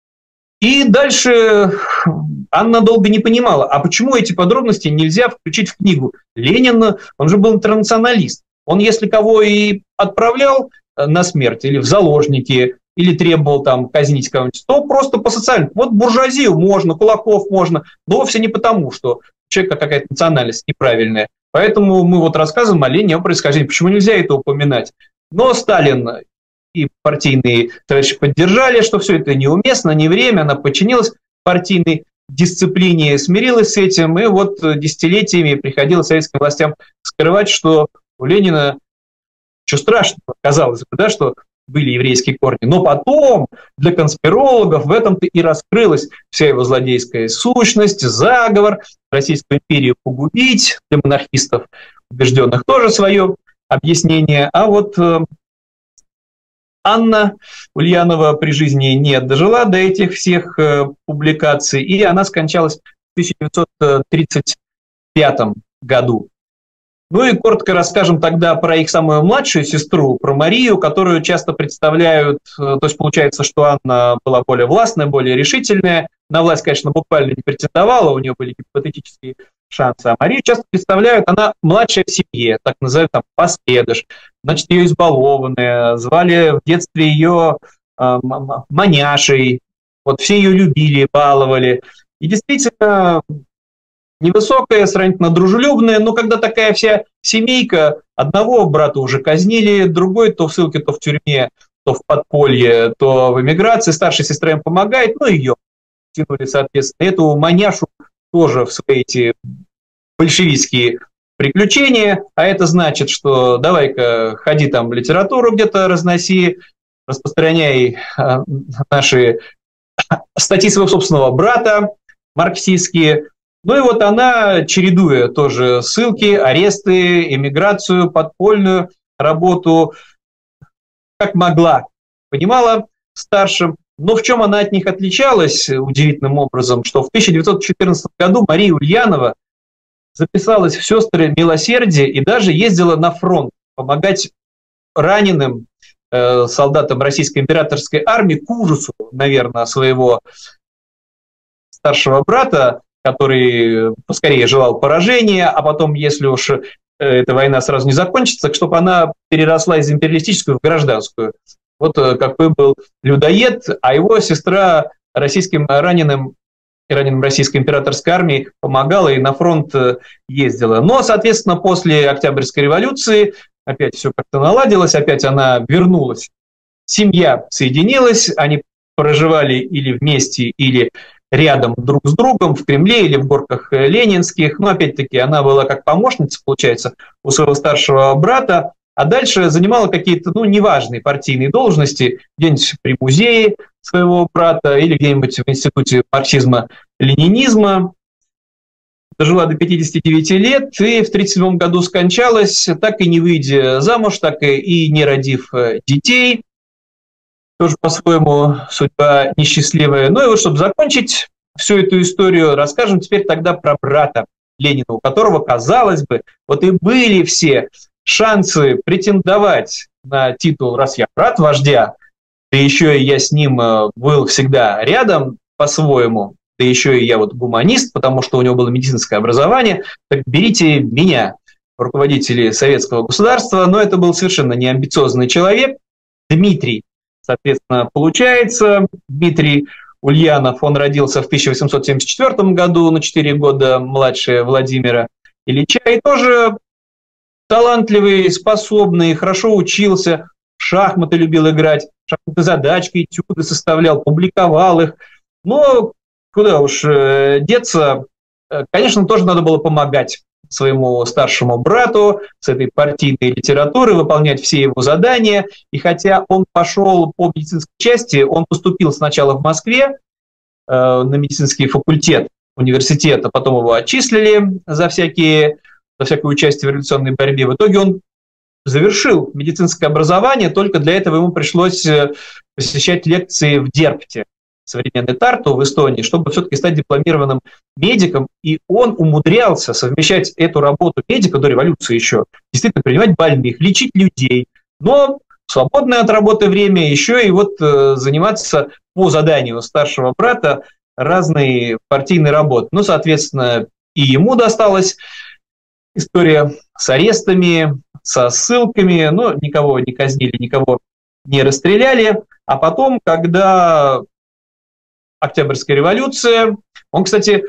И дальше Анна долго не понимала, а почему эти подробности нельзя включить в книгу? Ленин, он же был интернационалист. Он, если кого и отправлял на смерть, или в заложники, или требовал там казнить кого-нибудь, то просто по социальному. Вот буржуазию можно, кулаков можно, но вовсе не потому, что у человека какая-то национальность неправильная. Поэтому мы вот рассказываем о Ленине, о происхождении. Почему нельзя это упоминать? Но Сталин и партийные товарищи поддержали, что все это неуместно, не время, она подчинилась партийной дисциплине, смирилась с этим, и вот десятилетиями приходилось советским властям скрывать, что у Ленина, что страшного, казалось бы, да, что были еврейские корни. Но потом для конспирологов в этом-то и раскрылась вся его злодейская сущность, заговор, Российскую империю погубить, для монархистов убежденных тоже свое объяснение. А вот Анна Ульянова при жизни не дожила до этих всех публикаций, и она скончалась в 1935 году. Ну и коротко расскажем тогда про их самую младшую сестру, про Марию, которую часто представляют, то есть получается, что Анна была более властная, более решительная. На власть, конечно, буквально не претендовала, у нее были гипотетические шансы. А Марию часто представляют, она младшая в семье, так называют там последыш. Значит, ее избалованная, звали в детстве ее маняшей. Вот все ее любили, баловали. И действительно, невысокая, сравнительно дружелюбная, но когда такая вся семейка, одного брата уже казнили, другой то в ссылке, то в тюрьме, то в подполье, то в эмиграции, старшая сестра им помогает, ну ее тянули, соответственно. Эту маняшу тоже в свои эти большевистские приключения, а это значит, что давай-ка ходи там литературу где-то разноси, распространяй наши статьи своего собственного брата марксистские. Ну и вот она, чередуя тоже ссылки, аресты, эмиграцию, подпольную работу, как могла, понимала старшим. Но в чем она от них отличалась удивительным образом, что в 1914 году Мария Ульянова записалась в сестры милосердия и даже ездила на фронт помогать раненым солдатам российской императорской армии к ужасу, наверное, своего старшего брата, который поскорее желал поражения, а потом, если уж эта война сразу не закончится, чтобы она переросла из империалистическую в гражданскую. Вот какой был людоед, а его сестра российским раненым российской императорской армии помогала и на фронт ездила. Но, соответственно, после Октябрьской революции опять все как-то наладилось, опять она вернулась. Семья соединилась, они проживали или вместе, или рядом друг с другом в Кремле или в горках ленинских. Но опять-таки она была как помощница, получается, у своего старшего брата, а дальше занимала какие-то неважные партийные должности где-нибудь при музее своего брата или где-нибудь в институте марксизма-ленинизма. Дожила до 59 лет и в 1937 году скончалась, так и не выйдя замуж, так и не родив детей. Тоже по-своему судьба несчастливая. Ну и вот, чтобы закончить всю эту историю, расскажем теперь тогда про брата Ленина, у которого, казалось бы, вот и были все шансы претендовать на титул «раз я брат вождя», да еще и я с ним был всегда рядом по-своему, да еще и я вот гуманист, потому что у него было медицинское образование, так берите меня, руководители советского государства. Но это был совершенно неамбициозный человек, Дмитрий. Соответственно, получается, Дмитрий Ульянов, он родился в 1874 году, на 4 года младше Владимира Ильича, и тоже талантливый, способный, хорошо учился, в шахматы любил играть, шахматы задачки, этюды составлял, публиковал их. Но куда уж деться, конечно, тоже надо было помогать своему старшему брату с этой партийной литературой, выполнять все его задания. И хотя он пошел по медицинской части, он поступил сначала в Москве на медицинский факультет университета, потом его отчислили за всякое участие в революционной борьбе. В итоге он завершил медицинское образование, только для этого ему пришлось посещать лекции в Дерпте, современный Тарту в Эстонии, чтобы все-таки стать дипломированным медиком. И он умудрялся совмещать эту работу медика до революции еще, действительно принимать больных, лечить людей, но в свободное от работы время еще и вот заниматься по заданию старшего брата разной партийной работой. Ну, соответственно, и ему досталась история с арестами, со ссылками, но никого не казнили, никого не расстреляли. А потом, когда Октябрьская революция, он, кстати,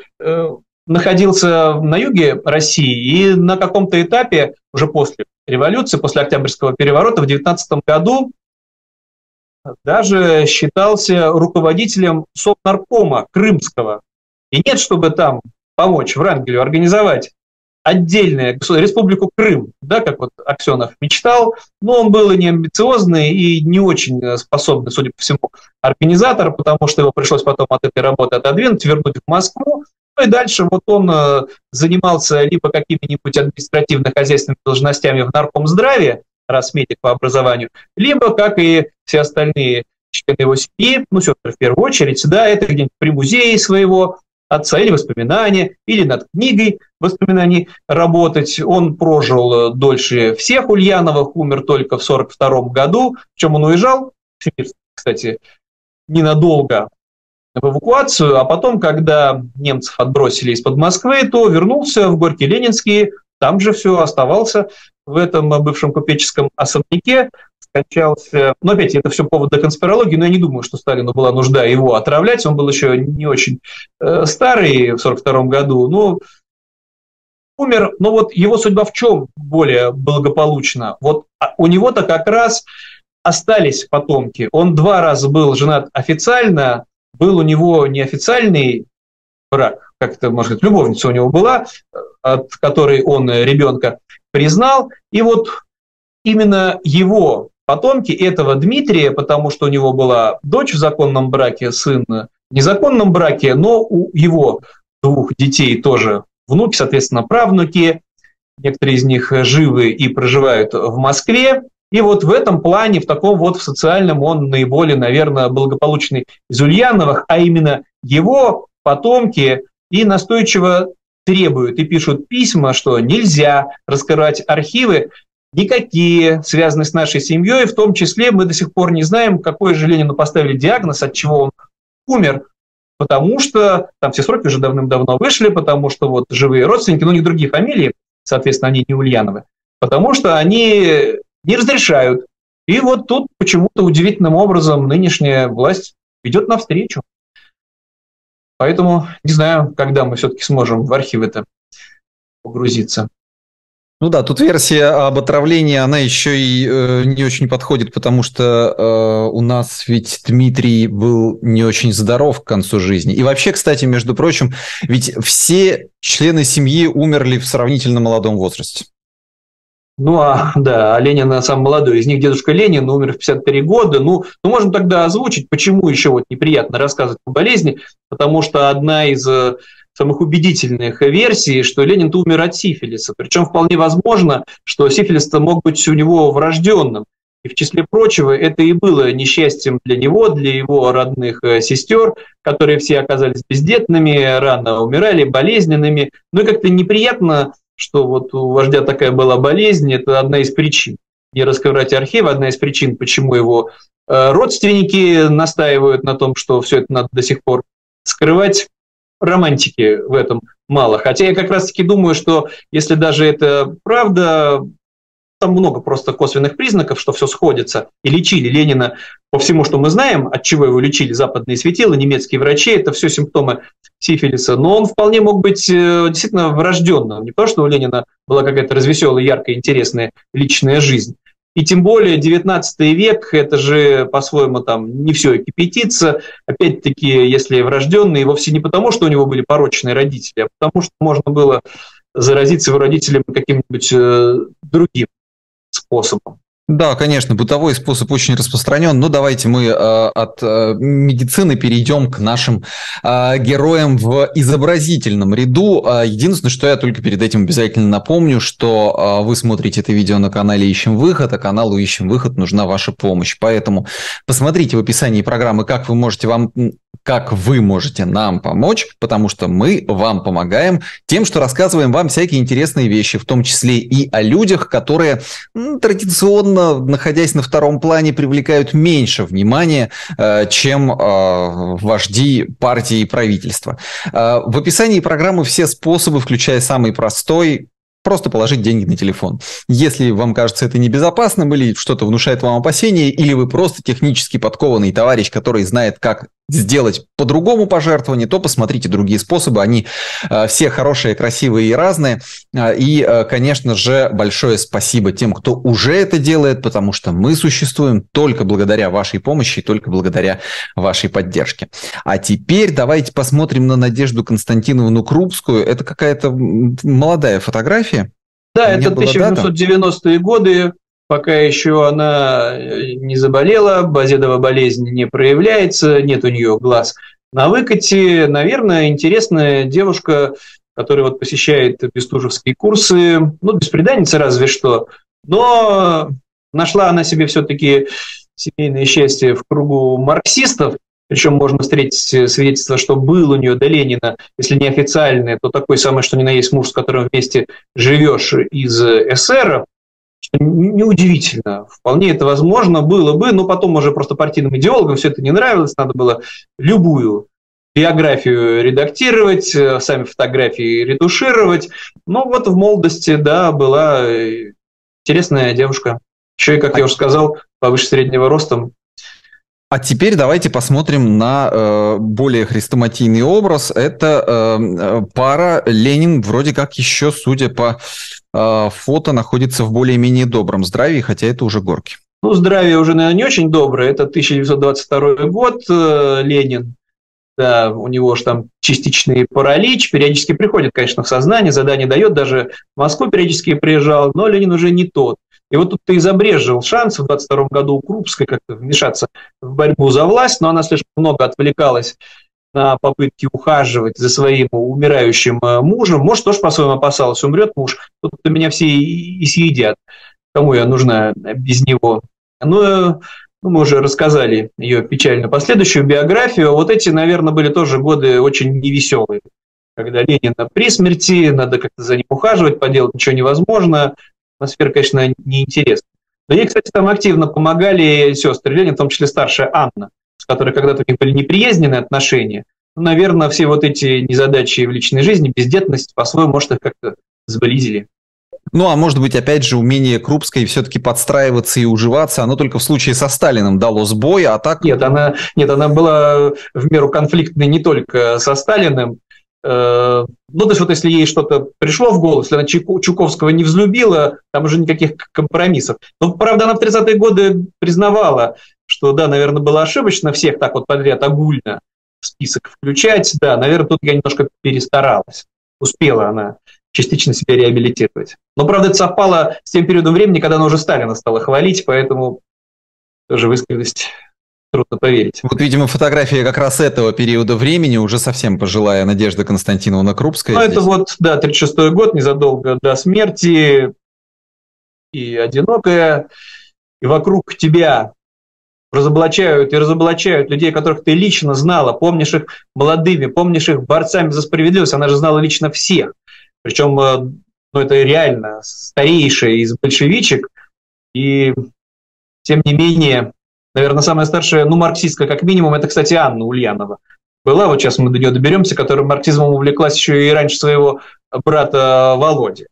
находился на юге России, и на каком-то этапе, уже после революции, после Октябрьского переворота в 19 году, даже считался руководителем Совнаркома Крымского. И нет, чтобы там помочь Врангелю организовать отдельную республику Крым, да, как вот Аксенов мечтал, но он был и не амбициозный, и не очень способный, судя по всему, организатор, потому что его пришлось потом от этой работы отодвинуть, вернуть в Москву. Ну и дальше вот он занимался либо какими-нибудь административно-хозяйственными должностями в Наркомздраве, раз медик по образованию, либо, как и все остальные члены его семьи, сестры в первую очередь, да, это где-нибудь при музее своего отца или воспоминания, или над книгой воспоминаний работать. Он прожил дольше всех Ульяновых, умер только в 1942 году, причем он уезжал в Сибирь, кстати, ненадолго в эвакуацию, а потом, когда немцев отбросили из-под Москвы, то вернулся в Горький Ленинский, там же все оставался в этом бывшем купеческом особняке, скончался. Но опять, это все повод для конспирологии, но я не думаю, что Сталину была нужда его отравлять, он был еще не очень старый в 1942 году, но умер. Но вот его судьба в чем более благополучна? Вот у него-то как раз остались потомки. Он 2 раза был женат официально, был у него неофициальный брак, как это, может быть, любовница у него была, от которой он ребенка признал. И вот именно его потомки этого Дмитрия, потому что у него была дочь в законном браке, сын в незаконном браке, но у его 2 детей тоже внуки, соответственно, правнуки. Некоторые из них живы и проживают в Москве. И вот в этом плане, в таком вот в социальном, он наиболее, наверное, благополучный из Ульяновых, а именно его потомки и настойчиво требуют и пишут письма, что нельзя раскрывать архивы, никакие, связанные с нашей семьей, в том числе мы до сих пор не знаем, какой же Ленину поставили диагноз, от чего он умер, потому что там все сроки уже давным-давно вышли, потому что вот живые родственники, но у них другие фамилии, соответственно, они не Ульяновы, потому что они не разрешают. И вот тут почему-то удивительным образом нынешняя власть идет навстречу. Поэтому не знаю, когда мы все-таки сможем в архив это погрузиться. Ну да, тут версия об отравлении, она еще и не очень подходит, потому что у нас ведь Дмитрий был не очень здоров к концу жизни. И вообще, кстати, между прочим, ведь все члены семьи умерли в сравнительно молодом возрасте. Ну, да, Ленин самый молодой. Из них дедушка Ленин умер в 53 года. Ну, можем тогда озвучить, почему еще вот неприятно рассказывать о болезни, потому что одна из самых убедительных версий, что Ленин-то умер от сифилиса. Причем вполне возможно, что сифилис-то мог быть у него врожденным. И в числе прочего, это и было несчастьем для него, для его родных сестер, которые все оказались бездетными, рано умирали, болезненными. Ну и как-то неприятно, что вот у вождя такая была болезнь, это одна из причин. Не раскрывать архив, одна из причин, почему его родственники настаивают на том, что все это надо до сих пор скрывать. Романтики в этом мало. Хотя я как раз-таки думаю, что если даже это правда, там много просто косвенных признаков, что все сходится. И лечили Ленина по всему, что мы знаем, от чего его лечили западные светила, немецкие врачи, это все симптомы сифилиса. Но он вполне мог быть действительно врожденным. Не то, что у Ленина была какая-то развеселая, яркая, интересная личная жизнь. И тем более 19 век, это же по-своему там не все кипятится. Опять-таки, если врожденный, вовсе не потому, что у него были порочные родители, а потому что можно было заразиться его родителям каким-нибудь другим способом. Да, конечно, бытовой способ очень распространен, но давайте мы от медицины перейдем к нашим героям в изобразительном ряду. Единственное, что я только перед этим обязательно напомню, что вы смотрите это видео на канале «Ищем выход», а каналу «Ищем выход» нужна ваша помощь. Поэтому посмотрите в описании программы, как вы можете нам помочь, потому что мы вам помогаем тем, что рассказываем вам всякие интересные вещи, в том числе и о людях, которые традиционно, находясь на втором плане, привлекают меньше внимания, чем вожди партии и правительства. В описании программы все способы, включая самый простой, просто положить деньги на телефон. Если вам кажется это небезопасным или что-то внушает вам опасения, или вы просто технически подкованный товарищ, который знает, как сделать по-другому пожертвование, то посмотрите другие способы. Они все хорошие, красивые и разные. И, конечно же, большое спасибо тем, кто уже это делает, потому что мы существуем только благодаря вашей помощи и только благодаря вашей поддержке. А теперь давайте посмотрим на Надежду Константиновну Крупскую. Это какая-то молодая фотография. Да, это 1890-е годы. Пока еще она не заболела, базедова болезнь не проявляется, нет у нее глаз на выкате. Наверное, интересная девушка, которая вот посещает бестужевские курсы, бесприданница разве что, но нашла она себе все-таки семейное счастье в кругу марксистов, причем можно встретить свидетельство, что был у нее до Ленина, если не официальное, то такой самый, что ни на есть муж, с которым вместе живешь из эсера. Неудивительно, вполне это возможно было бы, но потом уже просто партийным идеологам все это не нравилось, надо было любую биографию редактировать, сами фотографии ретушировать. Но вот в молодости, да, была интересная девушка, еще и, как я уже сказал, повыше среднего ростом. А теперь давайте посмотрим на более хрестоматийный образ. Это пара. Ленин вроде как еще, судя по фото, находится в более-менее добром здравии, хотя это уже горки. Здравие уже, наверное, не очень доброе. Это 1922 год, Ленин. Да, у него же там частичный паралич, периодически приходит, конечно, в сознание, задание дает, даже в Москву периодически приезжал, но Ленин уже не тот. И вот тут-то и забрезжил шанс в 22 году у Крупской как-то вмешаться в борьбу за власть, но она слишком много отвлекалась на попытки ухаживать за своим умирающим мужем. Может, тоже по-своему опасалась, умрет муж, тут-то меня все и съедят. Кому я нужна без него? Мы уже рассказали ее печально последующую биографию. Вот эти, наверное, были тоже годы очень невеселые. Когда Ленин при смерти, надо как-то за ним ухаживать, поделать ничего невозможно. Атмосфера, конечно, неинтересна. Но ей, кстати, там активно помогали сестры Ленин, в том числе старшая Анна, с которой когда-то у них были неприязненные отношения. Наверное, все вот эти незадачи в личной жизни, бездетность, по-своему, может, их как-то сблизили. А может быть, опять же, умение Крупской все-таки подстраиваться и уживаться, оно только в случае со Сталиным дало сбой, а так... Нет, она была в меру конфликтной не только со Сталиным. то есть вот если ей что-то пришло в голову, если она Чуковского не взлюбила, там уже никаких компромиссов. Но, правда, она в 30-е годы признавала, что, да, наверное, было ошибочно всех так вот подряд огульно в список включать. Да, наверное, тут я немножко перестаралась. Успела она частично себя реабилитировать. Но, правда, это совпало с тем периодом времени, когда она уже Сталина стала хвалить, поэтому тоже в искренность трудно поверить. Вот, видимо, фотография как раз этого периода времени, уже совсем пожилая Надежда Константиновна Крупская. Ну, это вот, да, 36-й год, незадолго до смерти, и одинокая, и вокруг тебя разоблачают и разоблачают людей, которых ты лично знала, помнишь их молодыми, помнишь их борцами за справедливость, она же знала лично всех. Причем, ну, это реально старейшая из большевичек, и тем не менее, наверное, самая старшая, ну, марксистка как минимум, это, кстати, Анна Ульянова. Была, вот сейчас мы до нее доберемся, которая марксизмом увлеклась еще и раньше своего брата Володи.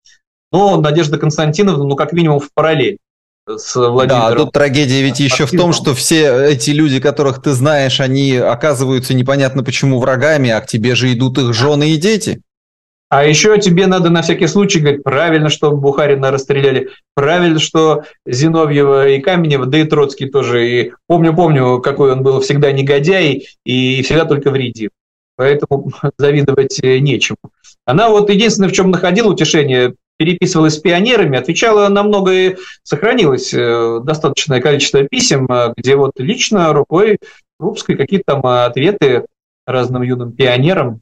Но Надежда Константиновна, ну, как минимум, в параллель с Владимиром. Да, тут трагедия ведь еще в том, что все эти люди, которых ты знаешь, они оказываются непонятно почему врагами, а к тебе же идут их жены и дети. А еще тебе надо на всякий случай говорить, правильно, что Бухарина расстреляли, правильно, что Зиновьева и Каменева, да и Троцкий тоже. И помню, какой он был всегда негодяй и всегда только вредив. Поэтому завидовать нечему. Она вот единственное, в чем находила утешение, переписывалась с пионерами, отвечала на многое, сохранилось достаточное количество писем, где вот лично рукой Крупской какие-то там ответы разным юным пионерам.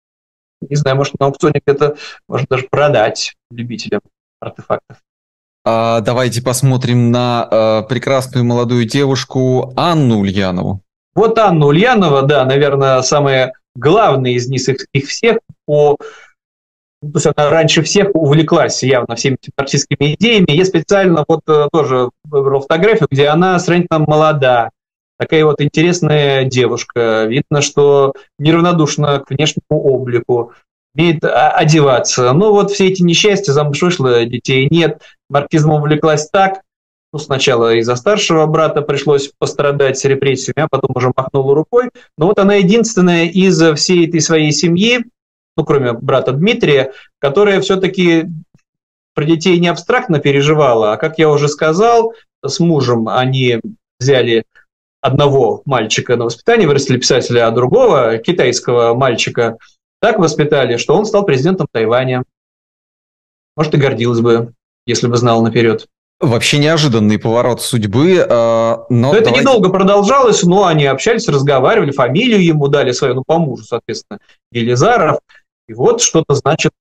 Не знаю, может, на аукционе где-то можно даже продать любителям артефактов. Давайте посмотрим на прекрасную молодую девушку Анну Ульянову. Вот Анна Ульянова, да, наверное, самая главная из них всех. То есть она раньше всех увлеклась явно всеми марксистскими идеями. Я специально вот тоже выбрал фотографию, где она сравнительно молода. Такая вот интересная девушка. Видно, что неравнодушна к внешнему облику, умеет одеваться. Ну вот все эти несчастья, замуж вышла, детей нет. Марксизмом увлеклась так. Ну, сначала из-за старшего брата пришлось пострадать с репрессиями, а потом уже махнула рукой. Но вот она единственная из всей этой своей семьи, ну, кроме брата Дмитрия, которая все-таки про детей не абстрактно переживала, а, как я уже сказал, с мужем они взяли одного мальчика на воспитание, вырастили писателя, а другого, китайского мальчика, так воспитали, что он стал президентом Тайваня. Может, и гордилась бы, если бы знала наперед. Вообще неожиданный поворот судьбы. Но это недолго продолжалось, но они общались, разговаривали, фамилию ему дали свою, ну, по мужу, соответственно, Елизаров. И вот что-то, значит,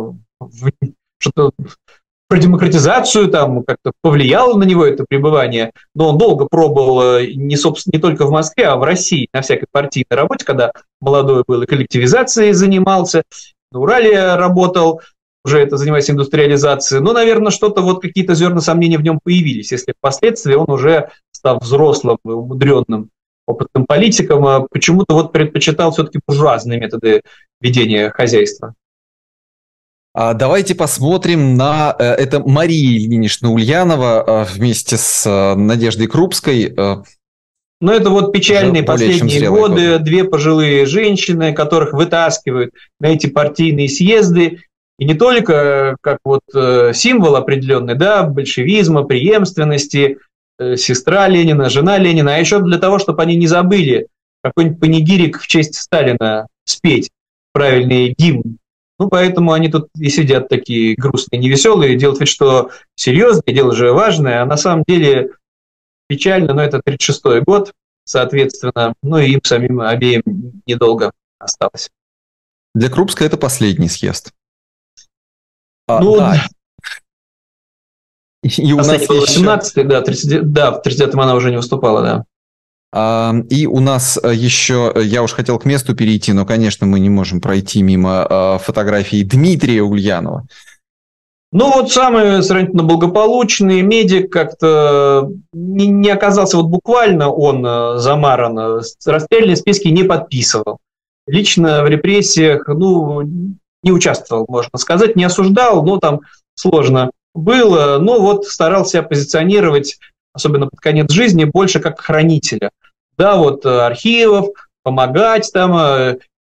что-то про демократизацию там как-то повлияло на него это пребывание. Но он долго пробовал не только в Москве, а в России на всякой партийной работе, когда молодой был, и коллективизацией занимался, на Урале работал, уже это занимаясь индустриализацией. Но, наверное, что-то вот какие-то зерна сомнений в нем появились, если впоследствии он уже, став взрослым и умудренным опытным политиком, почему-то вот предпочитал все-таки буржуазные методы ведения хозяйства. Давайте посмотрим на это Мария Ильинична Ульянова вместе с Надеждой Крупской. Ну, это вот печальные последние годы, две пожилые женщины, которых вытаскивают на эти партийные съезды, и не только как вот символ определенный, да, большевизма, преемственности, сестра Ленина, жена Ленина, а еще для того, чтобы они не забыли какой-нибудь панигирик в честь Сталина спеть, правильный гимн. Ну, поэтому они тут и сидят такие грустные, невеселые, делают вид, что серьезное, дело же важное, а на самом деле печально, но это 36-й год, соответственно, ну и им самим обеим недолго осталось. Для Крупской это последний съезд. Ну, да. И у нас 18-й, да, в 39-м она уже не выступала, да. И у нас еще, я уж хотел к месту перейти, но, конечно, мы не можем пройти мимо фотографии Дмитрия Ульянова. Ну, вот самый сравнительно благополучный медик как-то не оказался, вот буквально он замаран, расстрельные списки не подписывал. Лично в репрессиях, ну, не участвовал, можно сказать, не осуждал, но там сложно было, но вот старался позиционировать, особенно под конец жизни, больше как хранителя. Да, вот архивов, помогать там,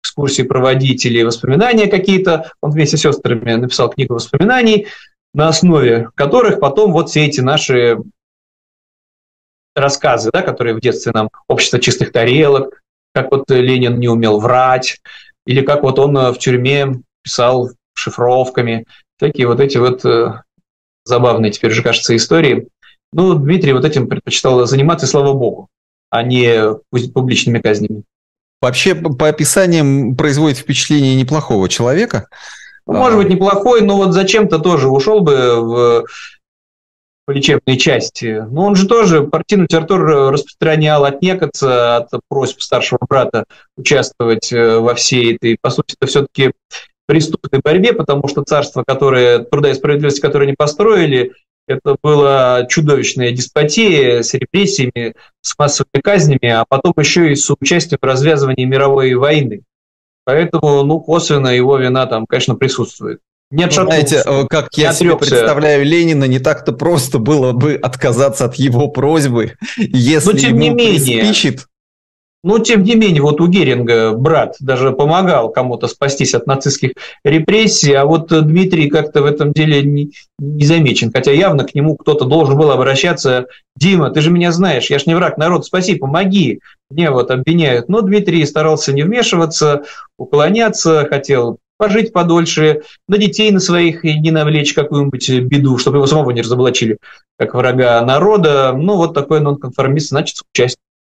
экскурсии проводить или воспоминания какие-то. Он вместе с сестрами написал книгу воспоминаний, на основе которых потом вот все эти наши рассказы, да, которые в детстве нам «Общество чистых тарелок», как вот Ленин не умел врать, или как вот он в тюрьме писал шифровками, такие вот эти вот забавные теперь же, кажется, истории. Ну, Дмитрий вот этим предпочитал заниматься, и слава богу, а не публичными казнями. Вообще, по описаниям, производит впечатление неплохого человека. Ну, может быть, неплохой, но вот зачем-то тоже ушел бы в лечебной части. Но он же тоже партийную литературу распространял, отнекаться от просьб старшего брата участвовать во всей этой, по сути, это все-таки преступной борьбе, потому что царство, труда и справедливости, которое они построили, это была чудовищная деспотия с репрессиями, с массовыми казнями, а потом еще и с участием в развязывании мировой войны. Поэтому, ну, косвенно его вина там, конечно, присутствует. Не отшатнулся. Знаете, как я себе представляю Ленина, не так-то просто было бы отказаться от его просьбы, если ему приспичит. Но, тем не менее, вот у Геринга брат даже помогал кому-то спастись от нацистских репрессий, а вот Дмитрий как-то в этом деле не замечен. Хотя явно к нему кто-то должен был обращаться: «Дима, ты же меня знаешь, я ж не враг народа, спаси, помоги». Мне вот обвиняют. Но Дмитрий старался не вмешиваться, уклоняться, хотел пожить подольше, на детей на своих не навлечь какую-нибудь беду, чтобы его самого не разоблачили как врага народа. Ну, вот такой нонконформист, значит, участник.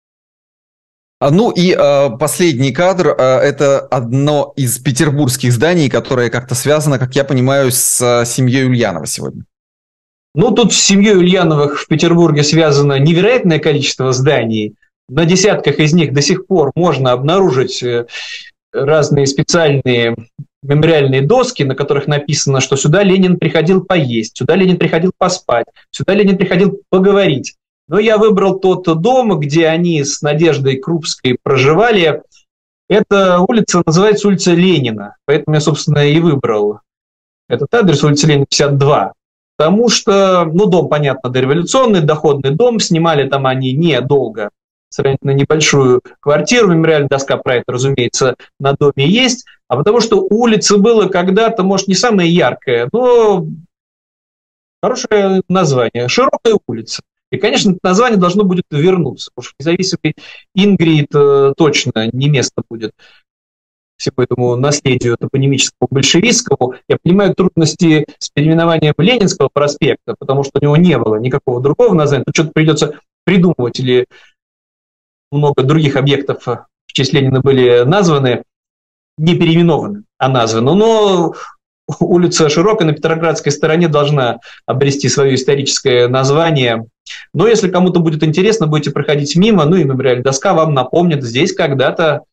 Ну и последний кадр – это одно из петербургских зданий, которое как-то связано, как я понимаю, с семьей Ульянова сегодня. Ну, тут с семьей Ульяновых в Петербурге связано невероятное количество зданий. На десятках из них до сих пор можно обнаружить разные специальные мемориальные доски, на которых написано, что сюда Ленин приходил поесть, сюда Ленин приходил поспать, сюда Ленин приходил поговорить. Но я выбрал тот дом, где они с Надеждой Крупской проживали. Эта улица называется улица Ленина, поэтому я, собственно, и выбрал этот адрес, улица Ленина, 52. Потому что, ну, дом, понятно, дореволюционный, доходный дом, снимали там они недолго, сравнительно небольшую квартиру, мемориальная доска про это, разумеется, на доме есть, а потому что улица была когда-то, может, не самая яркая, но хорошее название, широкая улица. И, конечно, это название должно будет вернуться, потому что независимый Ингрид точно не место будет всему этому наследию топонимическому большевистскому. Я понимаю трудности с переименованием Ленинского проспекта, потому что у него не было никакого другого названия. Тут что-то придется придумывать, или много других объектов в честь Ленина были названы, не переименованы, а названы. Но улица Широкая на Петроградской стороне должна обрести свое историческое название. Но если кому-то будет интересно, будете проходить мимо, ну и мемориальная доска вам напомнит, здесь когда-то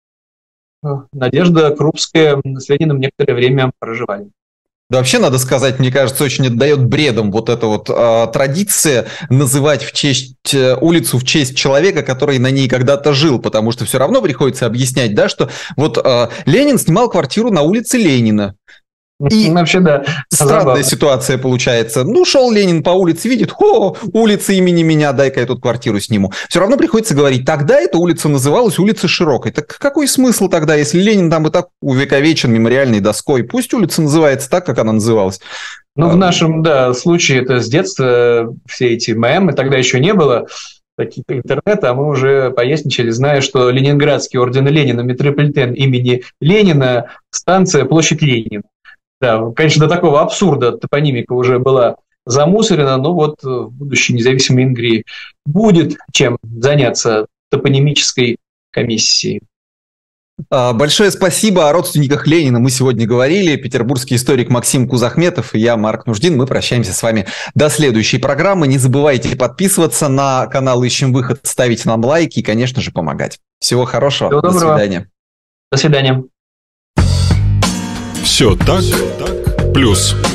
Надежда Крупская с Лениным некоторое время проживали. Да, вообще, надо сказать, мне кажется, очень отдает бредом вот эта вот традиция называть улицу в честь человека, который на ней когда-то жил, потому что все равно приходится объяснять, да, что вот Ленин снимал квартиру на улице Ленина. И вообще, да, странная ситуация получается. Ну, шел Ленин по улице, видит: о, улица имени меня, дай-ка я тут квартиру сниму. Все равно приходится говорить: тогда эта улица называлась улица Широкой. Так какой смысл тогда, если Ленин там и так увековечен мемориальной доской? Пусть улица называется так, как она называлась. Ну, в нашем, да, случае это с детства все эти мемы, тогда еще не было какие-то интернета, а мы уже поясничали, зная, что Ленинградский орден Ленина, метрополитен имени Ленина, станция площадь Ленина. Да, конечно, до такого абсурда топонимика уже была замусорена, но вот в будущей независимой Ингрии будет чем заняться топонимической комиссией. Большое спасибо. О родственниках Ленина мы сегодня говорили. Петербургский историк Максим Кузахметов и я, Марк Нуждин. Мы прощаемся с вами до следующей программы. Не забывайте подписываться на канал «Ищем выход», ставить нам лайки и, конечно же, помогать. Всего хорошего. Всего доброго. До свидания. До свидания. Все так, плюс.